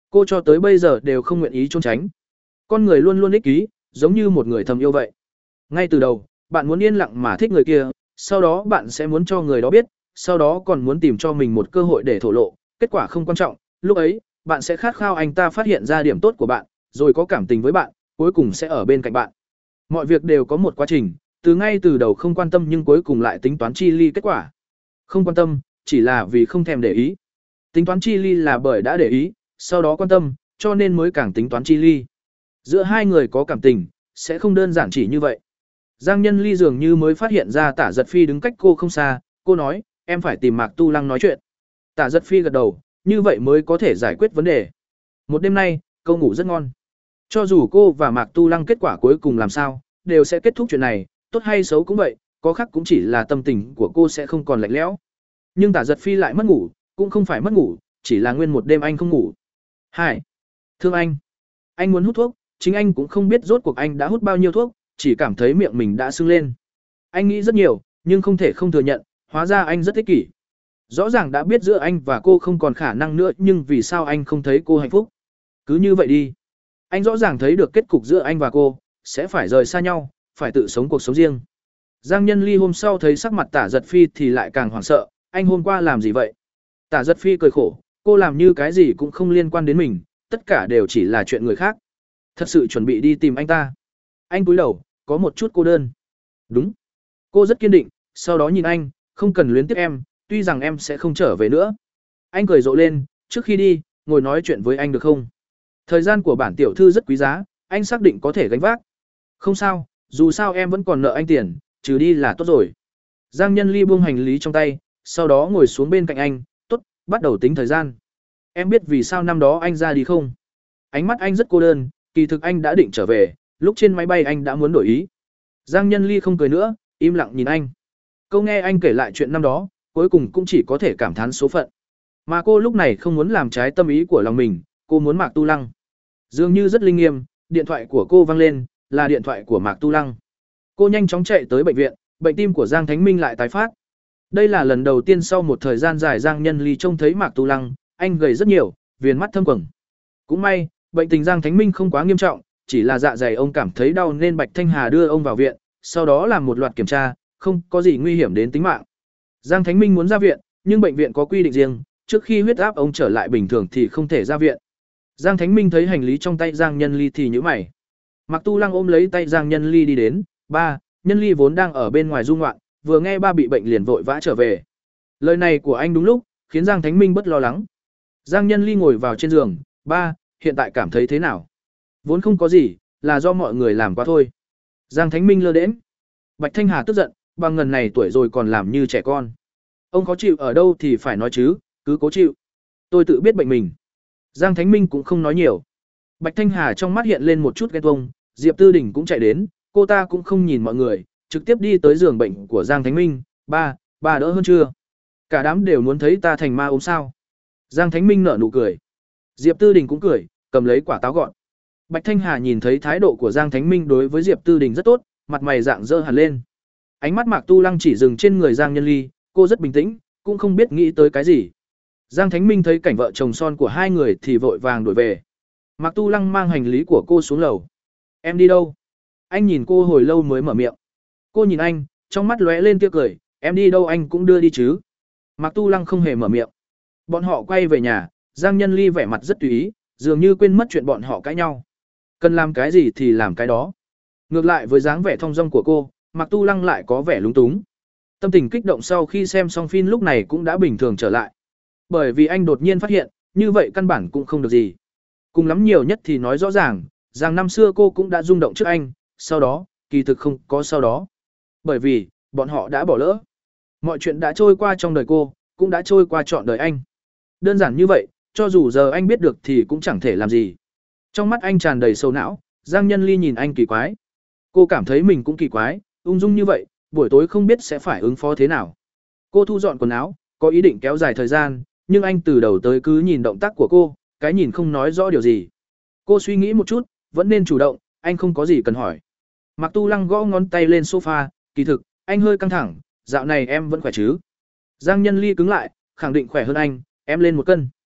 Cô cho tới bây giờ đều không nguyện ý trốn tránh. Con người luôn luôn ích kỷ, giống như một người thầm yêu vậy. Ngay từ đầu, bạn muốn yên lặng mà thích người kia, sau đó bạn sẽ muốn cho người đó biết, sau đó còn muốn tìm cho mình một cơ hội để thổ lộ, kết quả không quan trọng, lúc ấy, bạn sẽ khát khao anh ta phát hiện ra điểm tốt của bạn, rồi có cảm tình với bạn, cuối cùng sẽ ở bên cạnh bạn. Mọi việc đều có một quá trình, từ ngay từ đầu không quan tâm nhưng cuối cùng lại tính toán chi ly kết quả. Không quan tâm, chỉ là vì không thèm để ý. Tính toán chi ly là bởi đã để ý, sau đó quan tâm, cho nên mới càng tính toán chi ly. Giữa hai người có cảm tình, sẽ không đơn giản chỉ như vậy. Giang Nhân Ly dường như mới phát hiện ra Tả Giật Phi đứng cách cô không xa, cô nói, em phải tìm Mạc Tu Lăng nói chuyện. Tả Giật Phi gật đầu, như vậy mới có thể giải quyết vấn đề. Một đêm nay, cô ngủ rất ngon. Cho dù cô và Mạc Tu Lăng kết quả cuối cùng làm sao, đều sẽ kết thúc chuyện này, tốt hay xấu cũng vậy, có khác cũng chỉ là tâm tình của cô sẽ không còn lạnh lẽo. Nhưng Tả Giật Phi lại mất ngủ, cũng không phải mất ngủ, chỉ là nguyên một đêm anh không ngủ. Hai, thương anh muốn hút thuốc, chính anh cũng không biết rốt cuộc anh đã hút bao nhiêu thuốc, chỉ cảm thấy miệng mình đã sưng lên. Anh nghĩ rất nhiều, nhưng không thể không thừa nhận, hóa ra anh rất ích kỷ. Rõ ràng đã biết giữa anh và cô không còn khả năng nữa, nhưng vì sao anh không thấy cô hạnh phúc? Cứ như vậy đi. Anh rõ ràng thấy được kết cục giữa anh và cô, sẽ phải rời xa nhau, phải tự sống cuộc sống riêng. Giang Nhân Ly hôm sau thấy sắc mặt Tả Giật Phi thì lại càng hoảng sợ, anh hôm qua làm gì vậy? Tả Giật Phi cười khổ, cô làm như cái gì cũng không liên quan đến mình, tất cả đều chỉ là chuyện người khác. Thật sự chuẩn bị đi tìm anh ta. Anh cúi đầu, có một chút cô đơn. Đúng. Cô rất kiên định, sau đó nhìn anh, không cần luyến tiếc em, tuy rằng em sẽ không trở về nữa. Anh cười rộ lên, trước khi đi, ngồi nói chuyện với anh được không? Thời gian của bản tiểu thư rất quý giá, anh xác định có thể gánh vác. Không sao, dù sao em vẫn còn nợ anh tiền, trừ đi là tốt rồi. Giang Nhân Ly buông hành lý trong tay, sau đó ngồi xuống bên cạnh anh, tốt, bắt đầu tính thời gian. Em biết vì sao năm đó anh ra đi không? Ánh mắt anh rất cô đơn, kỳ thực anh đã định trở về, lúc trên máy bay anh đã muốn đổi ý. Giang Nhân Ly không cười nữa, im lặng nhìn anh. Câu nghe anh kể lại chuyện năm đó, cuối cùng cũng chỉ có thể cảm thán số phận. Mà cô lúc này không muốn làm trái tâm ý của lòng mình, cô muốn Mạc Tu Lăng. Dường như rất linh nghiêm, điện thoại của cô vang lên, là điện thoại của Mạc Tu Lăng. Cô nhanh chóng chạy tới bệnh viện, bệnh tim của Giang Thánh Minh lại tái phát. Đây là lần đầu tiên sau một thời gian dài Giang Nhân Ly trông thấy Mạc Tu Lăng, anh gầy rất nhiều, viền mắt thâm quầng. Cũng may, bệnh tình Giang Thánh Minh không quá nghiêm trọng, chỉ là dạ dày ông cảm thấy đau nên Bạch Thanh Hà đưa ông vào viện, sau đó làm một loạt kiểm tra, không có gì nguy hiểm đến tính mạng. Giang Thánh Minh muốn ra viện, nhưng bệnh viện có quy định riêng, trước khi huyết áp ông trở lại bình thường thì không thể ra viện. Giang Thánh Minh thấy hành lý trong tay Giang Nhân Ly thì nhíu mày. Mạc Tu Lăng ôm lấy tay Giang Nhân Ly đi đến, ba, Nhân Ly vốn đang ở bên ngoài du ngoạn, vừa nghe ba bị bệnh liền vội vã trở về. Lời này của anh đúng lúc, khiến Giang Thánh Minh bất lo lắng. Giang Nhân Ly ngồi vào trên giường, ba, hiện tại cảm thấy thế nào? Vốn không có gì, là do mọi người làm quá thôi. Giang Thánh Minh lơ đễnh. Bạch Thanh Hà tức giận, bằng ngần này tuổi rồi còn làm như trẻ con. Ông khó chịu ở đâu thì phải nói chứ, cứ cố chịu. Tôi tự biết bệnh mình. Giang Thánh Minh cũng không nói nhiều. Bạch Thanh Hà trong mắt hiện lên một chút ghen tuông, Diệp Tư Đình cũng chạy đến, cô ta cũng không nhìn mọi người, trực tiếp đi tới giường bệnh của Giang Thánh Minh, ba đỡ hơn chưa? Cả đám đều muốn thấy ta thành ma ốm sao? Giang Thánh Minh nở nụ cười. Diệp Tư Đình cũng cười, cầm lấy quả táo gọn. Bạch Thanh Hà nhìn thấy thái độ của Giang Thánh Minh đối với Diệp Tư Đình rất tốt, mặt mày rạng rỡ hẳn lên. Ánh mắt Mạc Tu Lăng chỉ dừng trên người Giang Nhân Ly, cô rất bình tĩnh, cũng không biết nghĩ tới cái gì. Giang Thánh Minh thấy cảnh vợ chồng son của hai người thì vội vàng đuổi về. Mạc Tu Lăng mang hành lý của cô xuống lầu. Em đi đâu? Anh nhìn cô hồi lâu mới mở miệng. Cô nhìn anh, trong mắt lóe lên tia cười, em đi đâu anh cũng đưa đi chứ. Mạc Tu Lăng không hề mở miệng. Bọn họ quay về nhà, Giang Nhân Ly vẻ mặt rất tùy ý, dường như quên mất chuyện bọn họ cãi nhau. Cần làm cái gì thì làm cái đó. Ngược lại với dáng vẻ thong dong của cô, Mạc Tu Lăng lại có vẻ lúng túng. Tâm tình kích động sau khi xem xong phim lúc này cũng đã bình thường trở lại. Bởi vì anh đột nhiên phát hiện, như vậy căn bản cũng không được gì. Cùng lắm nhiều nhất thì nói rõ ràng, rằng năm xưa cô cũng đã rung động trước anh, sau đó, kỳ thực không có sau đó. Bởi vì, bọn họ đã bỏ lỡ. Mọi chuyện đã trôi qua trong đời cô, cũng đã trôi qua trọn đời anh. Đơn giản như vậy, cho dù giờ anh biết được thì cũng chẳng thể làm gì. Trong mắt anh tràn đầy sầu não, Giang Nhân Ly nhìn anh kỳ quái. Cô cảm thấy mình cũng kỳ quái, ung dung như vậy, buổi tối không biết sẽ phải ứng phó thế nào. Cô thu dọn quần áo, có ý định kéo dài thời gian, nhưng anh từ đầu tới cứ nhìn động tác của cô, cái nhìn không nói rõ điều gì. Cô suy nghĩ một chút, vẫn nên chủ động, anh không có gì cần hỏi. Mạc Tu Lăng gõ ngón tay lên sofa, kỳ thực, anh hơi căng thẳng, dạo này em vẫn khỏe chứ? Giang Nhân Ly cứng lại, khẳng định khỏe hơn anh, em lên 1 cân.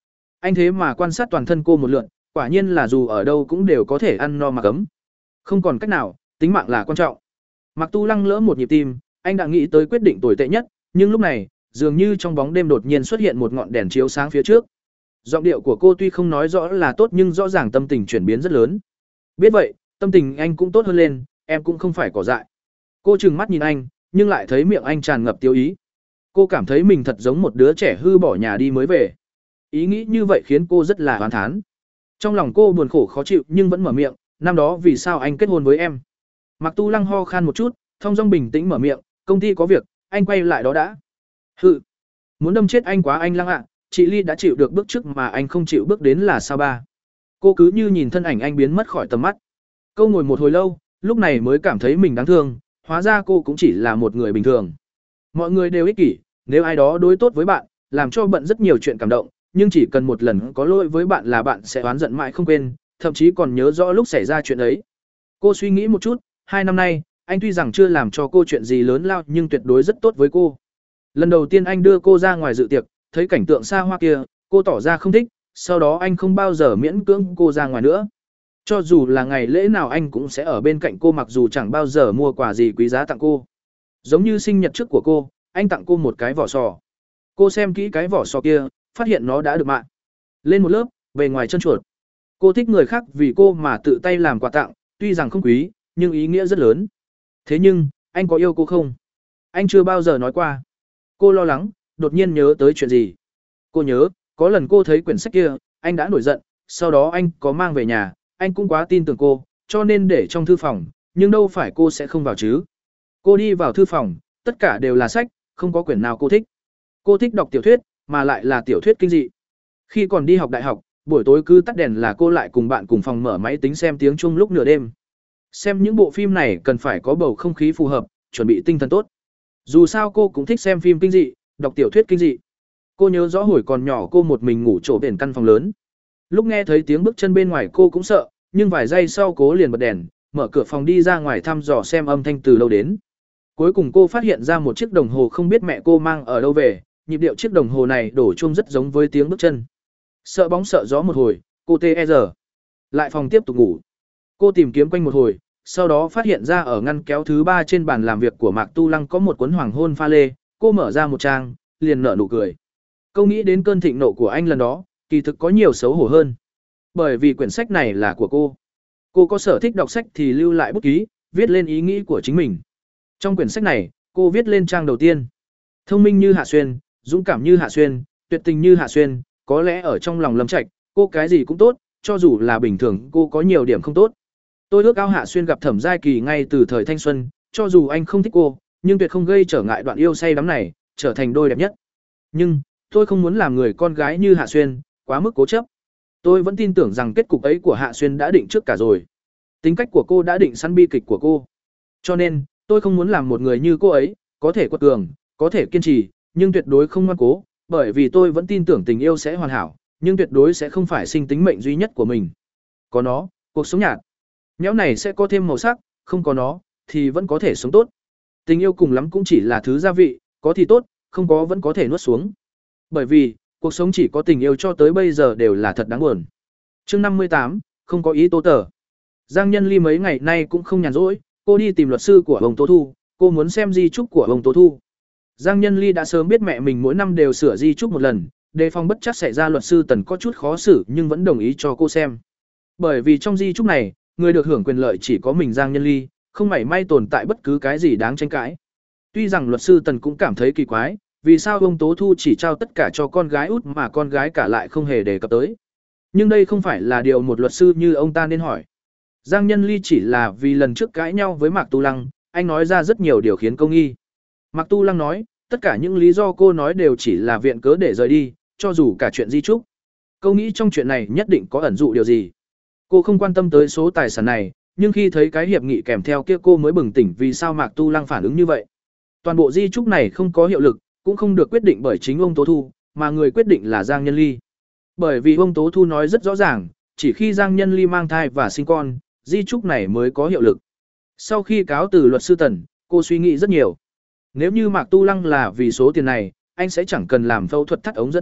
Anh thế mà quan sát toàn thân cô một lượt, quả nhiên là dù ở đâu cũng đều có thể ăn no mặc ấm. Không còn cách nào, tính mạng là quan trọng. Mạc Tu Lăng lỡ một nhịp tim, anh đã nghĩ tới quyết định tồi tệ nhất, nhưng lúc này, dường như trong bóng đêm đột nhiên xuất hiện một ngọn đèn chiếu sáng phía trước. Giọng điệu của cô tuy không nói rõ là tốt nhưng rõ ràng tâm tình chuyển biến rất lớn. Biết vậy, tâm tình anh cũng tốt hơn lên, em cũng không phải cỏ dại. Cô trừng mắt nhìn anh, nhưng lại thấy miệng anh tràn ngập tiêu ý. Cô cảm thấy mình thật giống một đứa trẻ hư bỏ nhà đi mới về. Ý nghĩ như vậy khiến cô rất là oán thán. Trong lòng cô buồn khổ khó chịu nhưng vẫn mở miệng, năm đó vì sao anh kết hôn với em? Mạc Tu Lăng ho khan một chút, thong dong bình tĩnh mở miệng, công ty có việc, anh quay lại đó đã. Hự, muốn đâm chết anh quá anh Lăng ạ, chị Ly đã chịu được bước trước mà anh không chịu bước đến là sao ba? Cô cứ như nhìn thân ảnh anh biến mất khỏi tầm mắt. Cô ngồi một hồi lâu, lúc này mới cảm thấy mình đáng thương, hóa ra cô cũng chỉ là một người bình thường. Mọi người đều ích kỷ, nếu ai đó đối tốt với bạn, làm cho bận rất nhiều chuyện cảm động, nhưng chỉ cần một lần có lỗi với bạn là bạn sẽ oán giận mãi không quên, thậm chí còn nhớ rõ lúc xảy ra chuyện ấy. Cô suy nghĩ một chút, 2 năm nay, anh tuy rằng chưa làm cho cô chuyện gì lớn lao nhưng tuyệt đối rất tốt với cô. Lần đầu tiên anh đưa cô ra ngoài dự tiệc, thấy cảnh tượng xa hoa kia, cô tỏ ra không thích, sau đó anh không bao giờ miễn cưỡng cô ra ngoài nữa. Cho dù là ngày lễ nào anh cũng sẽ ở bên cạnh cô mặc dù chẳng bao giờ mua quà gì quý giá tặng cô. Giống như sinh nhật trước của cô, anh tặng cô một cái vỏ sò. Cô xem kỹ cái vỏ sò kia, phát hiện nó đã được mạ lên một lớp, về ngoài chân chuột. Cô thích người khác vì cô mà tự tay làm quà tặng, tuy rằng không quý, nhưng ý nghĩa rất lớn. Thế nhưng, anh có yêu cô không? Anh chưa bao giờ nói qua. Cô lo lắng, đột nhiên nhớ tới chuyện gì. Cô nhớ, có lần cô thấy quyển sách kia, anh đã nổi giận, sau đó anh có mang về nhà, anh cũng quá tin tưởng cô, cho nên để trong thư phòng, nhưng đâu phải cô sẽ không vào chứ. Cô đi vào thư phòng, tất cả đều là sách, không có quyển nào cô thích. Cô thích đọc tiểu thuyết, mà lại là tiểu thuyết kinh dị. Khi còn đi học đại học, buổi tối cứ tắt đèn là cô lại cùng bạn cùng phòng mở máy tính xem tiếng chuông lúc nửa đêm. Xem những bộ phim này cần phải có bầu không khí phù hợp, chuẩn bị tinh thần tốt. Dù sao cô cũng thích xem phim kinh dị, đọc tiểu thuyết kinh dị. Cô nhớ rõ hồi còn nhỏ cô một mình ngủ trổ bên căn phòng lớn. Lúc nghe thấy tiếng bước chân bên ngoài cô cũng sợ, nhưng vài giây sau cô liền bật đèn, mở cửa phòng đi ra ngoài thăm dò xem âm thanh từ lâu đến. Cuối cùng cô phát hiện ra một chiếc đồng hồ không biết mẹ cô mang ở đâu về, nhịp điệu chiếc đồng hồ này đổ chuông rất giống với tiếng bước chân. Sợ bóng sợ gió một hồi, cô TR lại phòng tiếp tục ngủ. Cô tìm kiếm quanh một hồi, sau đó phát hiện ra ở ngăn kéo thứ 3 trên bàn làm việc của Mạc Tu Lăng có một cuốn hoàng hôn pha lê, cô mở ra một trang, liền nở nụ cười. Cô nghĩ đến cơn thịnh nộ của anh lần đó, kỳ thực có nhiều xấu hổ hơn. Bởi vì quyển sách này là của cô. Cô có sở thích đọc sách thì lưu lại bút ký, viết lên ý nghĩ của chính mình. Trong quyển sách này, cô viết lên trang đầu tiên. Thông minh như Hạ Xuyên, dũng cảm như Hạ Xuyên, tuyệt tình như Hạ Xuyên, có lẽ ở trong lòng Lâm Trạch, cô cái gì cũng tốt, cho dù là bình thường cô có nhiều điểm không tốt. Tôi ước ao Hạ Xuyên gặp Thẩm Giai Kỳ ngay từ thời thanh xuân, cho dù anh không thích cô, nhưng tuyệt không gây trở ngại đoạn yêu say đắm này, trở thành đôi đẹp nhất. Nhưng, tôi không muốn làm người con gái như Hạ Xuyên, quá mức cố chấp. Tôi vẫn tin tưởng rằng kết cục ấy của Hạ Xuyên đã định trước cả rồi. Tính cách của cô đã định sẵn bi kịch của cô. Cho nên, tôi không muốn làm một người như cô ấy, có thể quật cường, có thể kiên trì, nhưng tuyệt đối không ngoan cố, bởi vì tôi vẫn tin tưởng tình yêu sẽ hoàn hảo, nhưng tuyệt đối sẽ không phải sinh tính mệnh duy nhất của mình. Có nó, cuộc sống nhạt nhẽo này sẽ có thêm màu sắc, không có nó, thì vẫn có thể sống tốt. Tình yêu cùng lắm cũng chỉ là thứ gia vị, có thì tốt, không có vẫn có thể nuốt xuống. Bởi vì, cuộc sống chỉ có tình yêu cho tới bây giờ đều là thật đáng buồn. Chương 58, không có ý tố tờ. Giang Nhân Ly mấy ngày nay cũng không nhàn rỗi, cô đi tìm luật sư của ông Tố Thu, cô muốn xem di chúc của ông Tố Thu. Giang Nhân Ly đã sớm biết mẹ mình mỗi năm đều sửa di chúc một lần, đề phòng bất chắc xảy ra luật sư Tần có chút khó xử nhưng vẫn đồng ý cho cô xem. Bởi vì trong di chúc này, người được hưởng quyền lợi chỉ có mình Giang Nhân Ly, không mảy may tồn tại bất cứ cái gì đáng tranh cãi. Tuy rằng luật sư Tần cũng cảm thấy kỳ quái, vì sao ông Tố Thu chỉ trao tất cả cho con gái út mà con gái cả lại không hề đề cập tới. Nhưng đây không phải là điều một luật sư như ông ta nên hỏi. Giang Nhân Ly chỉ là vì lần trước cãi nhau với Mạc Tu Lăng, anh nói ra rất nhiều điều khiến cô nghi. Mạc Tu Lăng nói, tất cả những lý do cô nói đều chỉ là viện cớ để rời đi, cho dù cả chuyện di chúc. Cô nghĩ trong chuyện này nhất định có ẩn dụ điều gì. Cô không quan tâm tới số tài sản này, nhưng khi thấy cái hiệp nghị kèm theo kia cô mới bừng tỉnh vì sao Mạc Tu Lăng phản ứng như vậy. Toàn bộ di chúc này không có hiệu lực, cũng không được quyết định bởi chính ông Tố Thu, mà người quyết định là Giang Nhân Ly. Bởi vì ông Tố Thu nói rất rõ ràng, chỉ khi Giang Nhân Ly mang thai và sinh con, di chúc này mới có hiệu lực. Sau khi cáo từ luật sư Tần, cô suy nghĩ rất nhiều. Nếu như Mạc Tu Lăng là vì số tiền này, anh sẽ chẳng cần làm phẫu thuật thắt ống dẫn tinh,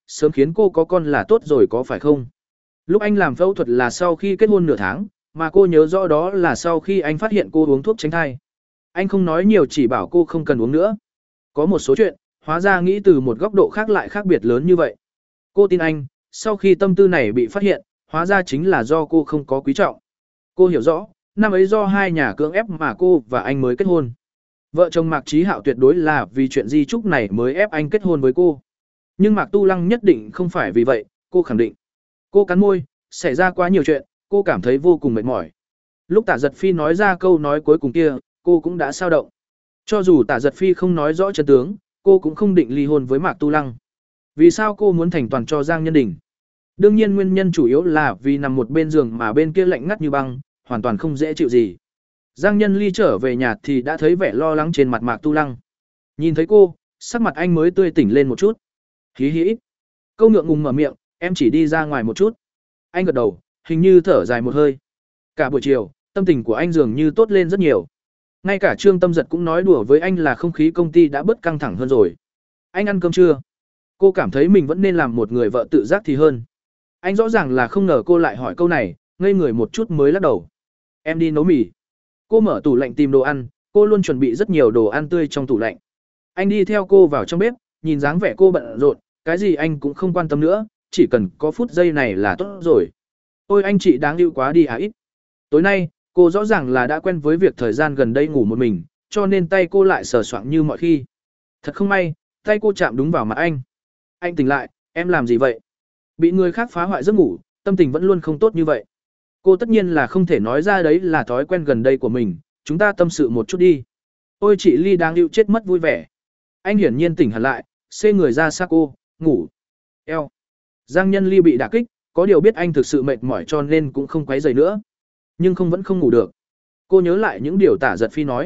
sớm khiến cô có con là tốt rồi có phải không? Lúc anh làm phẫu thuật là sau khi kết hôn nửa tháng, mà cô nhớ rõ đó là sau khi anh phát hiện cô uống thuốc tránh thai. Anh không nói nhiều chỉ bảo cô không cần uống nữa. Có một số chuyện, hóa ra nghĩ từ một góc độ khác lại khác biệt lớn như vậy. Cô tin anh, sau khi tâm tư này bị phát hiện, hóa ra chính là do cô không có quý trọng. Cô hiểu rõ, năm ấy do hai nhà cưỡng ép mà cô và anh mới kết hôn. Vợ chồng Mạc Chí Hạo tuyệt đối là vì chuyện di chúc này mới ép anh kết hôn với cô. Nhưng Mạc Tu Lăng nhất định không phải vì vậy, cô khẳng định. Cô cắn môi, xảy ra quá nhiều chuyện, cô cảm thấy vô cùng mệt mỏi. Lúc Tả Giật Phi nói ra câu nói cuối cùng kia, cô cũng đã xao động. Cho dù Tả Giật Phi không nói rõ chân tướng, cô cũng không định ly hôn với Mạc Tu Lăng. Vì sao cô muốn thành toàn cho Giang Nhân Đình? Đương nhiên nguyên nhân chủ yếu là vì nằm một bên giường mà bên kia lạnh ngắt như băng, hoàn toàn không dễ chịu gì. Giang Nhân Ly trở về nhà thì đã thấy vẻ lo lắng trên mặt Mạc Tu Lăng. Nhìn thấy cô, sắc mặt anh mới tươi tỉnh lên một chút. Hí hí. Câu ngượng ngùng mở miệng, em chỉ đi ra ngoài một chút. Anh gật đầu, hình như thở dài một hơi. Cả buổi chiều, tâm tình của anh dường như tốt lên rất nhiều. Ngay cả Trương Tâm Giật cũng nói đùa với anh là không khí công ty đã bớt căng thẳng hơn rồi. Anh ăn cơm chưa? Cô cảm thấy mình vẫn nên làm một người vợ tự giác thì hơn. Anh rõ ràng là không ngờ cô lại hỏi câu này, ngây người một chút mới lắc đầu. Em đi nấu mì. Cô mở tủ lạnh tìm đồ ăn, cô luôn chuẩn bị rất nhiều đồ ăn tươi trong tủ lạnh. Anh đi theo cô vào trong bếp, nhìn dáng vẻ cô bận rộn, cái gì anh cũng không quan tâm nữa, chỉ cần có phút giây này là tốt rồi. Ôi anh chị đáng yêu quá đi à ít. Tối nay, cô rõ ràng là đã quen với việc thời gian gần đây ngủ một mình, cho nên tay cô lại sờ soạng như mọi khi. Thật không may, tay cô chạm đúng vào mặt anh. Anh tỉnh lại, em làm gì vậy? Bị người khác phá hoại giấc ngủ, tâm tình vẫn luôn không tốt như vậy. Cô tất nhiên là không thể nói ra đấy là thói quen gần đây của mình, chúng ta tâm sự một chút đi. Ôi chị Ly đáng yêu chết mất vui vẻ. Anh hiển nhiên tỉnh hẳn lại, xê người ra xa cô, ngủ. Eo. Giang Nhân Ly bị đả kích, có điều biết anh thực sự mệt mỏi cho nên cũng không quấy rầy nữa. Nhưng vẫn không ngủ được. Cô nhớ lại những điều Tả Giật Phi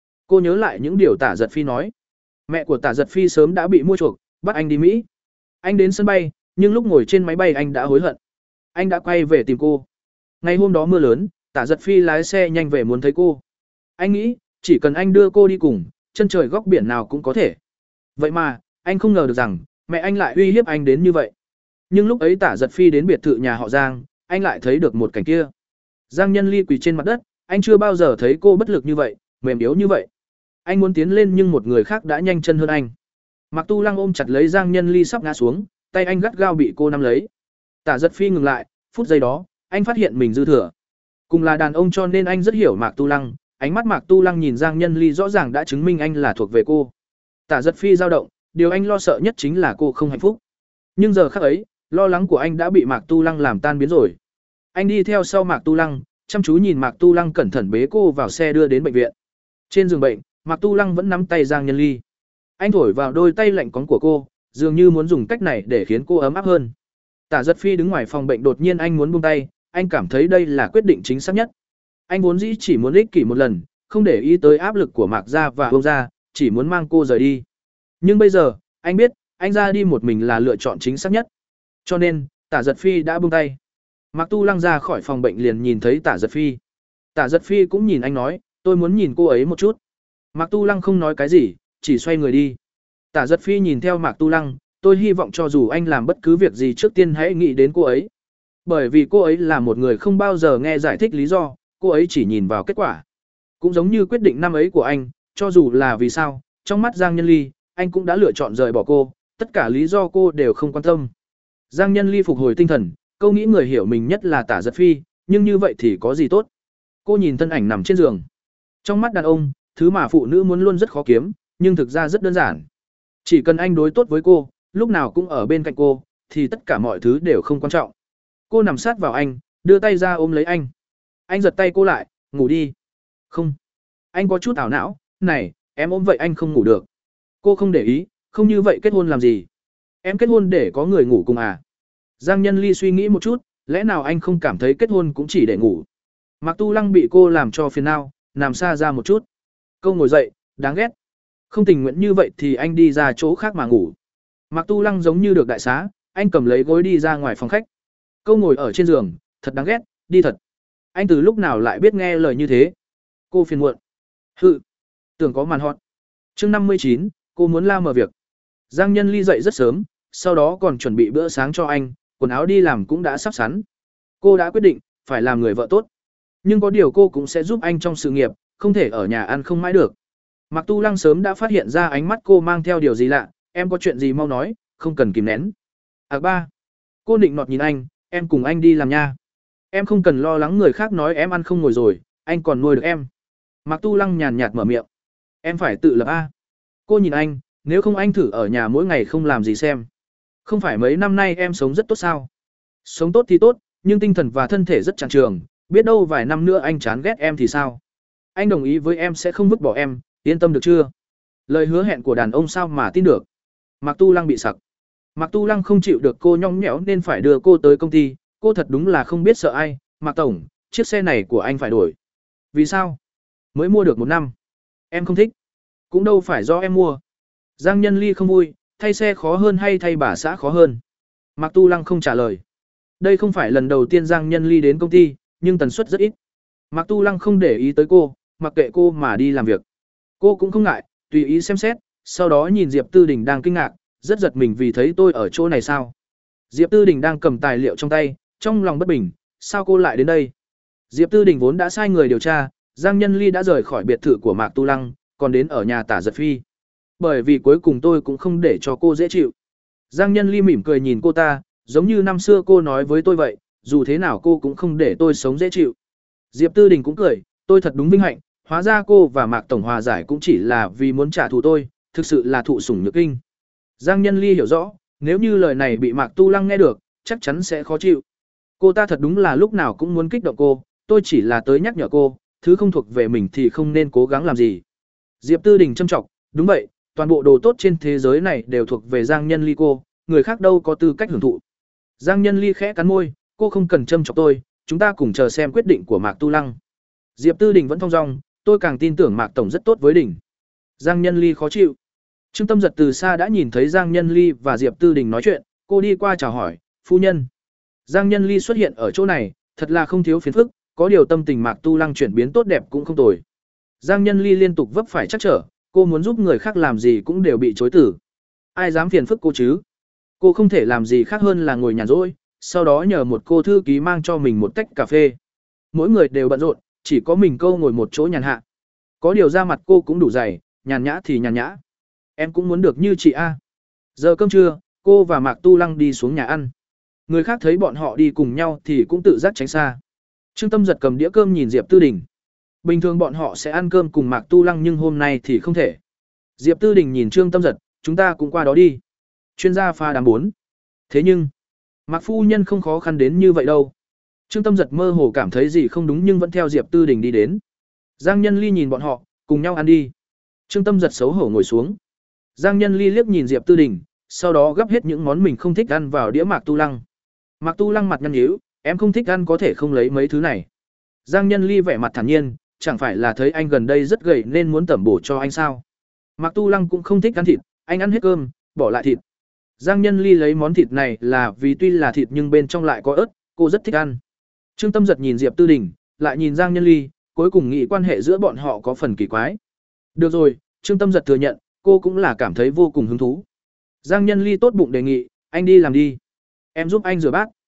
nói. Mẹ của Tả Giật Phi sớm đã bị mua chuộc, bắt anh đi Mỹ. Anh đến sân bay, nhưng lúc ngồi trên máy bay anh đã hối hận. Anh đã quay về tìm cô. Ngày hôm đó mưa lớn, Tả Giật Phi lái xe nhanh về muốn thấy cô. Anh nghĩ, chỉ cần anh đưa cô đi cùng, chân trời góc biển nào cũng có thể. Vậy mà, anh không ngờ được rằng, mẹ anh lại uy hiếp anh đến như vậy. Nhưng lúc ấy Tả Giật Phi đến biệt thự nhà họ Giang, anh lại thấy được một cảnh kia. Giang Nhân Ly quỳ trên mặt đất, anh chưa bao giờ thấy cô bất lực như vậy, mềm yếu như vậy. Anh muốn tiến lên nhưng một người khác đã nhanh chân hơn anh. Mạc Tu Lăng ôm chặt lấy Giang Nhân Ly sắp ngã xuống, tay anh gắt gao bị cô nắm lấy. Tả Giật Phi ngừng lại, phút giây đó, anh phát hiện mình dư thừa. Cùng là đàn ông cho nên anh rất hiểu Mạc Tu Lăng, ánh mắt Mạc Tu Lăng nhìn Giang Nhân Ly rõ ràng đã chứng minh anh là thuộc về cô. Tả Giật Phi dao động, điều anh lo sợ nhất chính là cô không hạnh phúc. Nhưng giờ khắc ấy, lo lắng của anh đã bị Mạc Tu Lăng làm tan biến rồi. Anh đi theo sau Mạc Tu Lăng, chăm chú nhìn Mạc Tu Lăng cẩn thận bế cô vào xe đưa đến bệnh viện. Trên giường bệnh, Mạc Tu Lăng vẫn nắm tay Giang Nhân Ly. Anh thổi vào đôi tay lạnh cóng của cô, dường như muốn dùng cách này để khiến cô ấm áp hơn. Tả Giật Phi đứng ngoài phòng bệnh, đột nhiên anh muốn buông tay, anh cảm thấy đây là quyết định chính xác nhất. Anh vốn dĩ chỉ muốn ích kỷ một lần, không để ý tới áp lực của Mạc gia và Vương gia, chỉ muốn mang cô rời đi. Nhưng bây giờ, anh biết, anh ra đi một mình là lựa chọn chính xác nhất. Cho nên, Tả Giật Phi đã buông tay. Mạc Tu Lăng ra khỏi phòng bệnh liền nhìn thấy Tả Giật Phi. Tả Giật Phi cũng nhìn anh nói, tôi muốn nhìn cô ấy một chút. Mạc Tu Lăng không nói cái gì, chỉ xoay người đi. Tả Giật Phi nhìn theo Mạc Tu Lăng, tôi hy vọng cho dù anh làm bất cứ việc gì trước tiên hãy nghĩ đến cô ấy. Bởi vì cô ấy là một người không bao giờ nghe giải thích lý do, cô ấy chỉ nhìn vào kết quả. Cũng giống như quyết định năm ấy của anh, cho dù là vì sao, trong mắt Giang Nhân Ly, anh cũng đã lựa chọn rời bỏ cô, tất cả lý do cô đều không quan tâm. Giang Nhân Ly phục hồi tinh thần, câu nghĩ người hiểu mình nhất là Tả Giật Phi, nhưng như vậy thì có gì tốt. Cô nhìn thân ảnh nằm trên giường. Trong mắt đàn ông, thứ mà phụ nữ muốn luôn rất khó kiếm, nhưng thực ra rất đơn giản. Chỉ cần anh đối tốt với cô, lúc nào cũng ở bên cạnh cô, thì tất cả mọi thứ đều không quan trọng. Cô nằm sát vào anh, đưa tay ra ôm lấy anh. Anh giật tay cô lại, ngủ đi. Không. Anh có chút ảo não, này, em ôm vậy anh không ngủ được. Cô không để ý, không như vậy kết hôn làm gì? Em kết hôn để có người ngủ cùng à? Giang Nhân Ly suy nghĩ một chút, lẽ nào anh không cảm thấy kết hôn cũng chỉ để ngủ? Mạc Tu Lăng bị cô làm cho phiền não, nằm xa ra một chút. Cô ngồi dậy, đáng ghét. Không tình nguyện như vậy thì anh đi ra chỗ khác mà ngủ. Mạc Tu Lăng giống như được đại xá, anh cầm lấy gối đi ra ngoài phòng khách. Cô ngồi ở trên giường, thật đáng ghét, đi thật. Anh từ lúc nào lại biết nghe lời như thế? Cô phiền muộn. Hự, tưởng có màn hot. Chương 59, cô muốn la mờ việc. Giang Nhân Ly dậy rất sớm, sau đó còn chuẩn bị bữa sáng cho anh, quần áo đi làm cũng đã sắp sẵn. Cô đã quyết định phải làm người vợ tốt. Nhưng có điều cô cũng sẽ giúp anh trong sự nghiệp, không thể ở nhà ăn không mãi được. Mạc Tu Lăng sớm đã phát hiện ra ánh mắt cô mang theo điều gì lạ, em có chuyện gì mau nói, không cần kìm nén. Ba. Cô nịnh nọt nhìn anh, em cùng anh đi làm nha. Em không cần lo lắng người khác nói em ăn không ngồi rồi, anh còn nuôi được em. Mạc Tu Lăng nhàn nhạt mở miệng. Em phải tự lập a. Cô nhìn anh, nếu không anh thử ở nhà mỗi ngày không làm gì xem. Không phải mấy năm nay em sống rất tốt sao? Sống tốt thì tốt, nhưng tinh thần và thân thể rất chẳng trường, biết đâu vài năm nữa anh chán ghét em thì sao? Anh đồng ý với em sẽ không vứt bỏ em, yên tâm được chưa? Lời hứa hẹn của đàn ông sao mà tin được? Mạc Tu Lăng bị sặc. Mạc Tu Lăng không chịu được cô nhõng nhẽo nên phải đưa cô tới công ty, cô thật đúng là không biết sợ ai. Mạc tổng, chiếc xe này của anh phải đổi. Vì sao? Mới mua được 1 năm. Em không thích. Cũng đâu phải do em mua. Giang Nhân Ly không vui, thay xe khó hơn hay thay bà xã khó hơn? Mạc Tu Lăng không trả lời. Đây không phải lần đầu tiên Giang Nhân Ly đến công ty, nhưng tần suất rất ít. Mạc Tu Lăng không để ý tới cô, mặc kệ cô mà đi làm việc. Cô cũng không ngại, tùy ý xem xét, sau đó nhìn Diệp Tư Đình đang kinh ngạc, rất giật mình vì thấy tôi ở chỗ này sao. Diệp Tư Đình đang cầm tài liệu trong tay, trong lòng bất bình, sao cô lại đến đây? Diệp Tư Đình vốn đã sai người điều tra, Giang Nhân Ly đã rời khỏi biệt thự của Mạc Tu Lăng, còn đến ở nhà Tả Giật Phi. Bởi vì cuối cùng tôi cũng không để cho cô dễ chịu. Giang Nhân Ly mỉm cười nhìn cô ta, giống như năm xưa cô nói với tôi vậy, dù thế nào cô cũng không để tôi sống dễ chịu. Diệp Tư Đình cũng cười, tôi thật đúng vinh hạnh, hóa ra cô và Mạc tổng hòa giải cũng chỉ là vì muốn trả thù tôi, thực sự là thụ sủng nhược kinh. Giang Nhân Ly hiểu rõ, nếu như lời này bị Mạc Tu Lăng nghe được, chắc chắn sẽ khó chịu. Cô ta thật đúng là lúc nào cũng muốn kích động cô, tôi chỉ là tới nhắc nhở cô, thứ không thuộc về mình thì không nên cố gắng làm gì. Diệp Tư Đình châm trọng, đúng vậy, toàn bộ đồ tốt trên thế giới này đều thuộc về Giang Nhân Ly cô, người khác đâu có tư cách hưởng thụ. Giang Nhân Ly khẽ cắn môi, cô không cần châm chọc tôi, chúng ta cùng chờ xem quyết định của Mạc Tu Lăng. Diệp Tư Đình vẫn thong dong, tôi càng tin tưởng Mạc tổng rất tốt với Đình. Giang Nhân Ly khó chịu. Trương Tâm Giật từ xa đã nhìn thấy Giang Nhân Ly và Diệp Tư Đình nói chuyện, cô đi qua chào hỏi, phu nhân. Giang Nhân Ly xuất hiện ở chỗ này, thật là không thiếu phiền phức, có điều tâm tình Mạc Tu Lăng chuyển biến tốt đẹp cũng không tồi. Giang Nhân Ly liên tục vấp phải trắc trở, cô muốn giúp người khác làm gì cũng đều bị chối từ. Ai dám phiền phức cô chứ? Cô không thể làm gì khác hơn là ngồi nhàn rỗi, sau đó nhờ một cô thư ký mang cho mình một tách cà phê. Mỗi người đều bận rộn, chỉ có mình cô ngồi một chỗ nhàn hạ. Có điều da mặt cô cũng đủ dày, nhàn nhã thì nhàn nhã. Em cũng muốn được như chị A. Giờ cơm trưa, cô và Mạc Tu Lăng đi xuống nhà ăn. Người khác thấy bọn họ đi cùng nhau thì cũng tự giác tránh xa. Trương Tâm Giật cầm đĩa cơm nhìn Diệp Tư Đình. Bình thường bọn họ sẽ ăn cơm cùng Mạc Tu Lăng nhưng hôm nay thì không thể. Diệp Tư Đình nhìn Trương Tâm Giật, chúng ta cũng qua đó đi. Chuyên gia pha đám 4. Thế nhưng, Mạc phu nhân không khó khăn đến như vậy đâu. Trương Tâm Giật mơ hồ cảm thấy gì không đúng nhưng vẫn theo Diệp Tư Đình đi đến. Giang Nhân Ly nhìn bọn họ, cùng nhau ăn đi. Trương Tâm Giật xấu hổ ngồi xuống. Giang Nhân Ly liếc nhìn Diệp Tư Đình, sau đó gấp hết những món mình không thích ăn vào đĩa Mạc Tu Lăng. Mạc Tu Lăng mặt nhăn nhíu, em không thích ăn có thể không lấy mấy thứ này. Giang Nhân Ly vẻ mặt thản nhiên, chẳng phải là thấy anh gần đây rất gầy nên muốn tẩm bổ cho anh sao? Mạc Tu Lăng cũng không thích ăn thịt, anh ăn hết cơm, bỏ lại thịt. Giang Nhân Ly lấy món thịt này là vì tuy là thịt nhưng bên trong lại có ớt, cô rất thích ăn. Trương Tâm Giật nhìn Diệp Tư Đình, lại nhìn Giang Nhân Ly, cuối cùng nghĩ quan hệ giữa bọn họ có phần kỳ quái. Được rồi, Trương Tâm Giật thừa nhận, cô cũng là cảm thấy vô cùng hứng thú. Giang Nhân Ly tốt bụng đề nghị, anh đi làm đi. Em giúp anh rửa bát.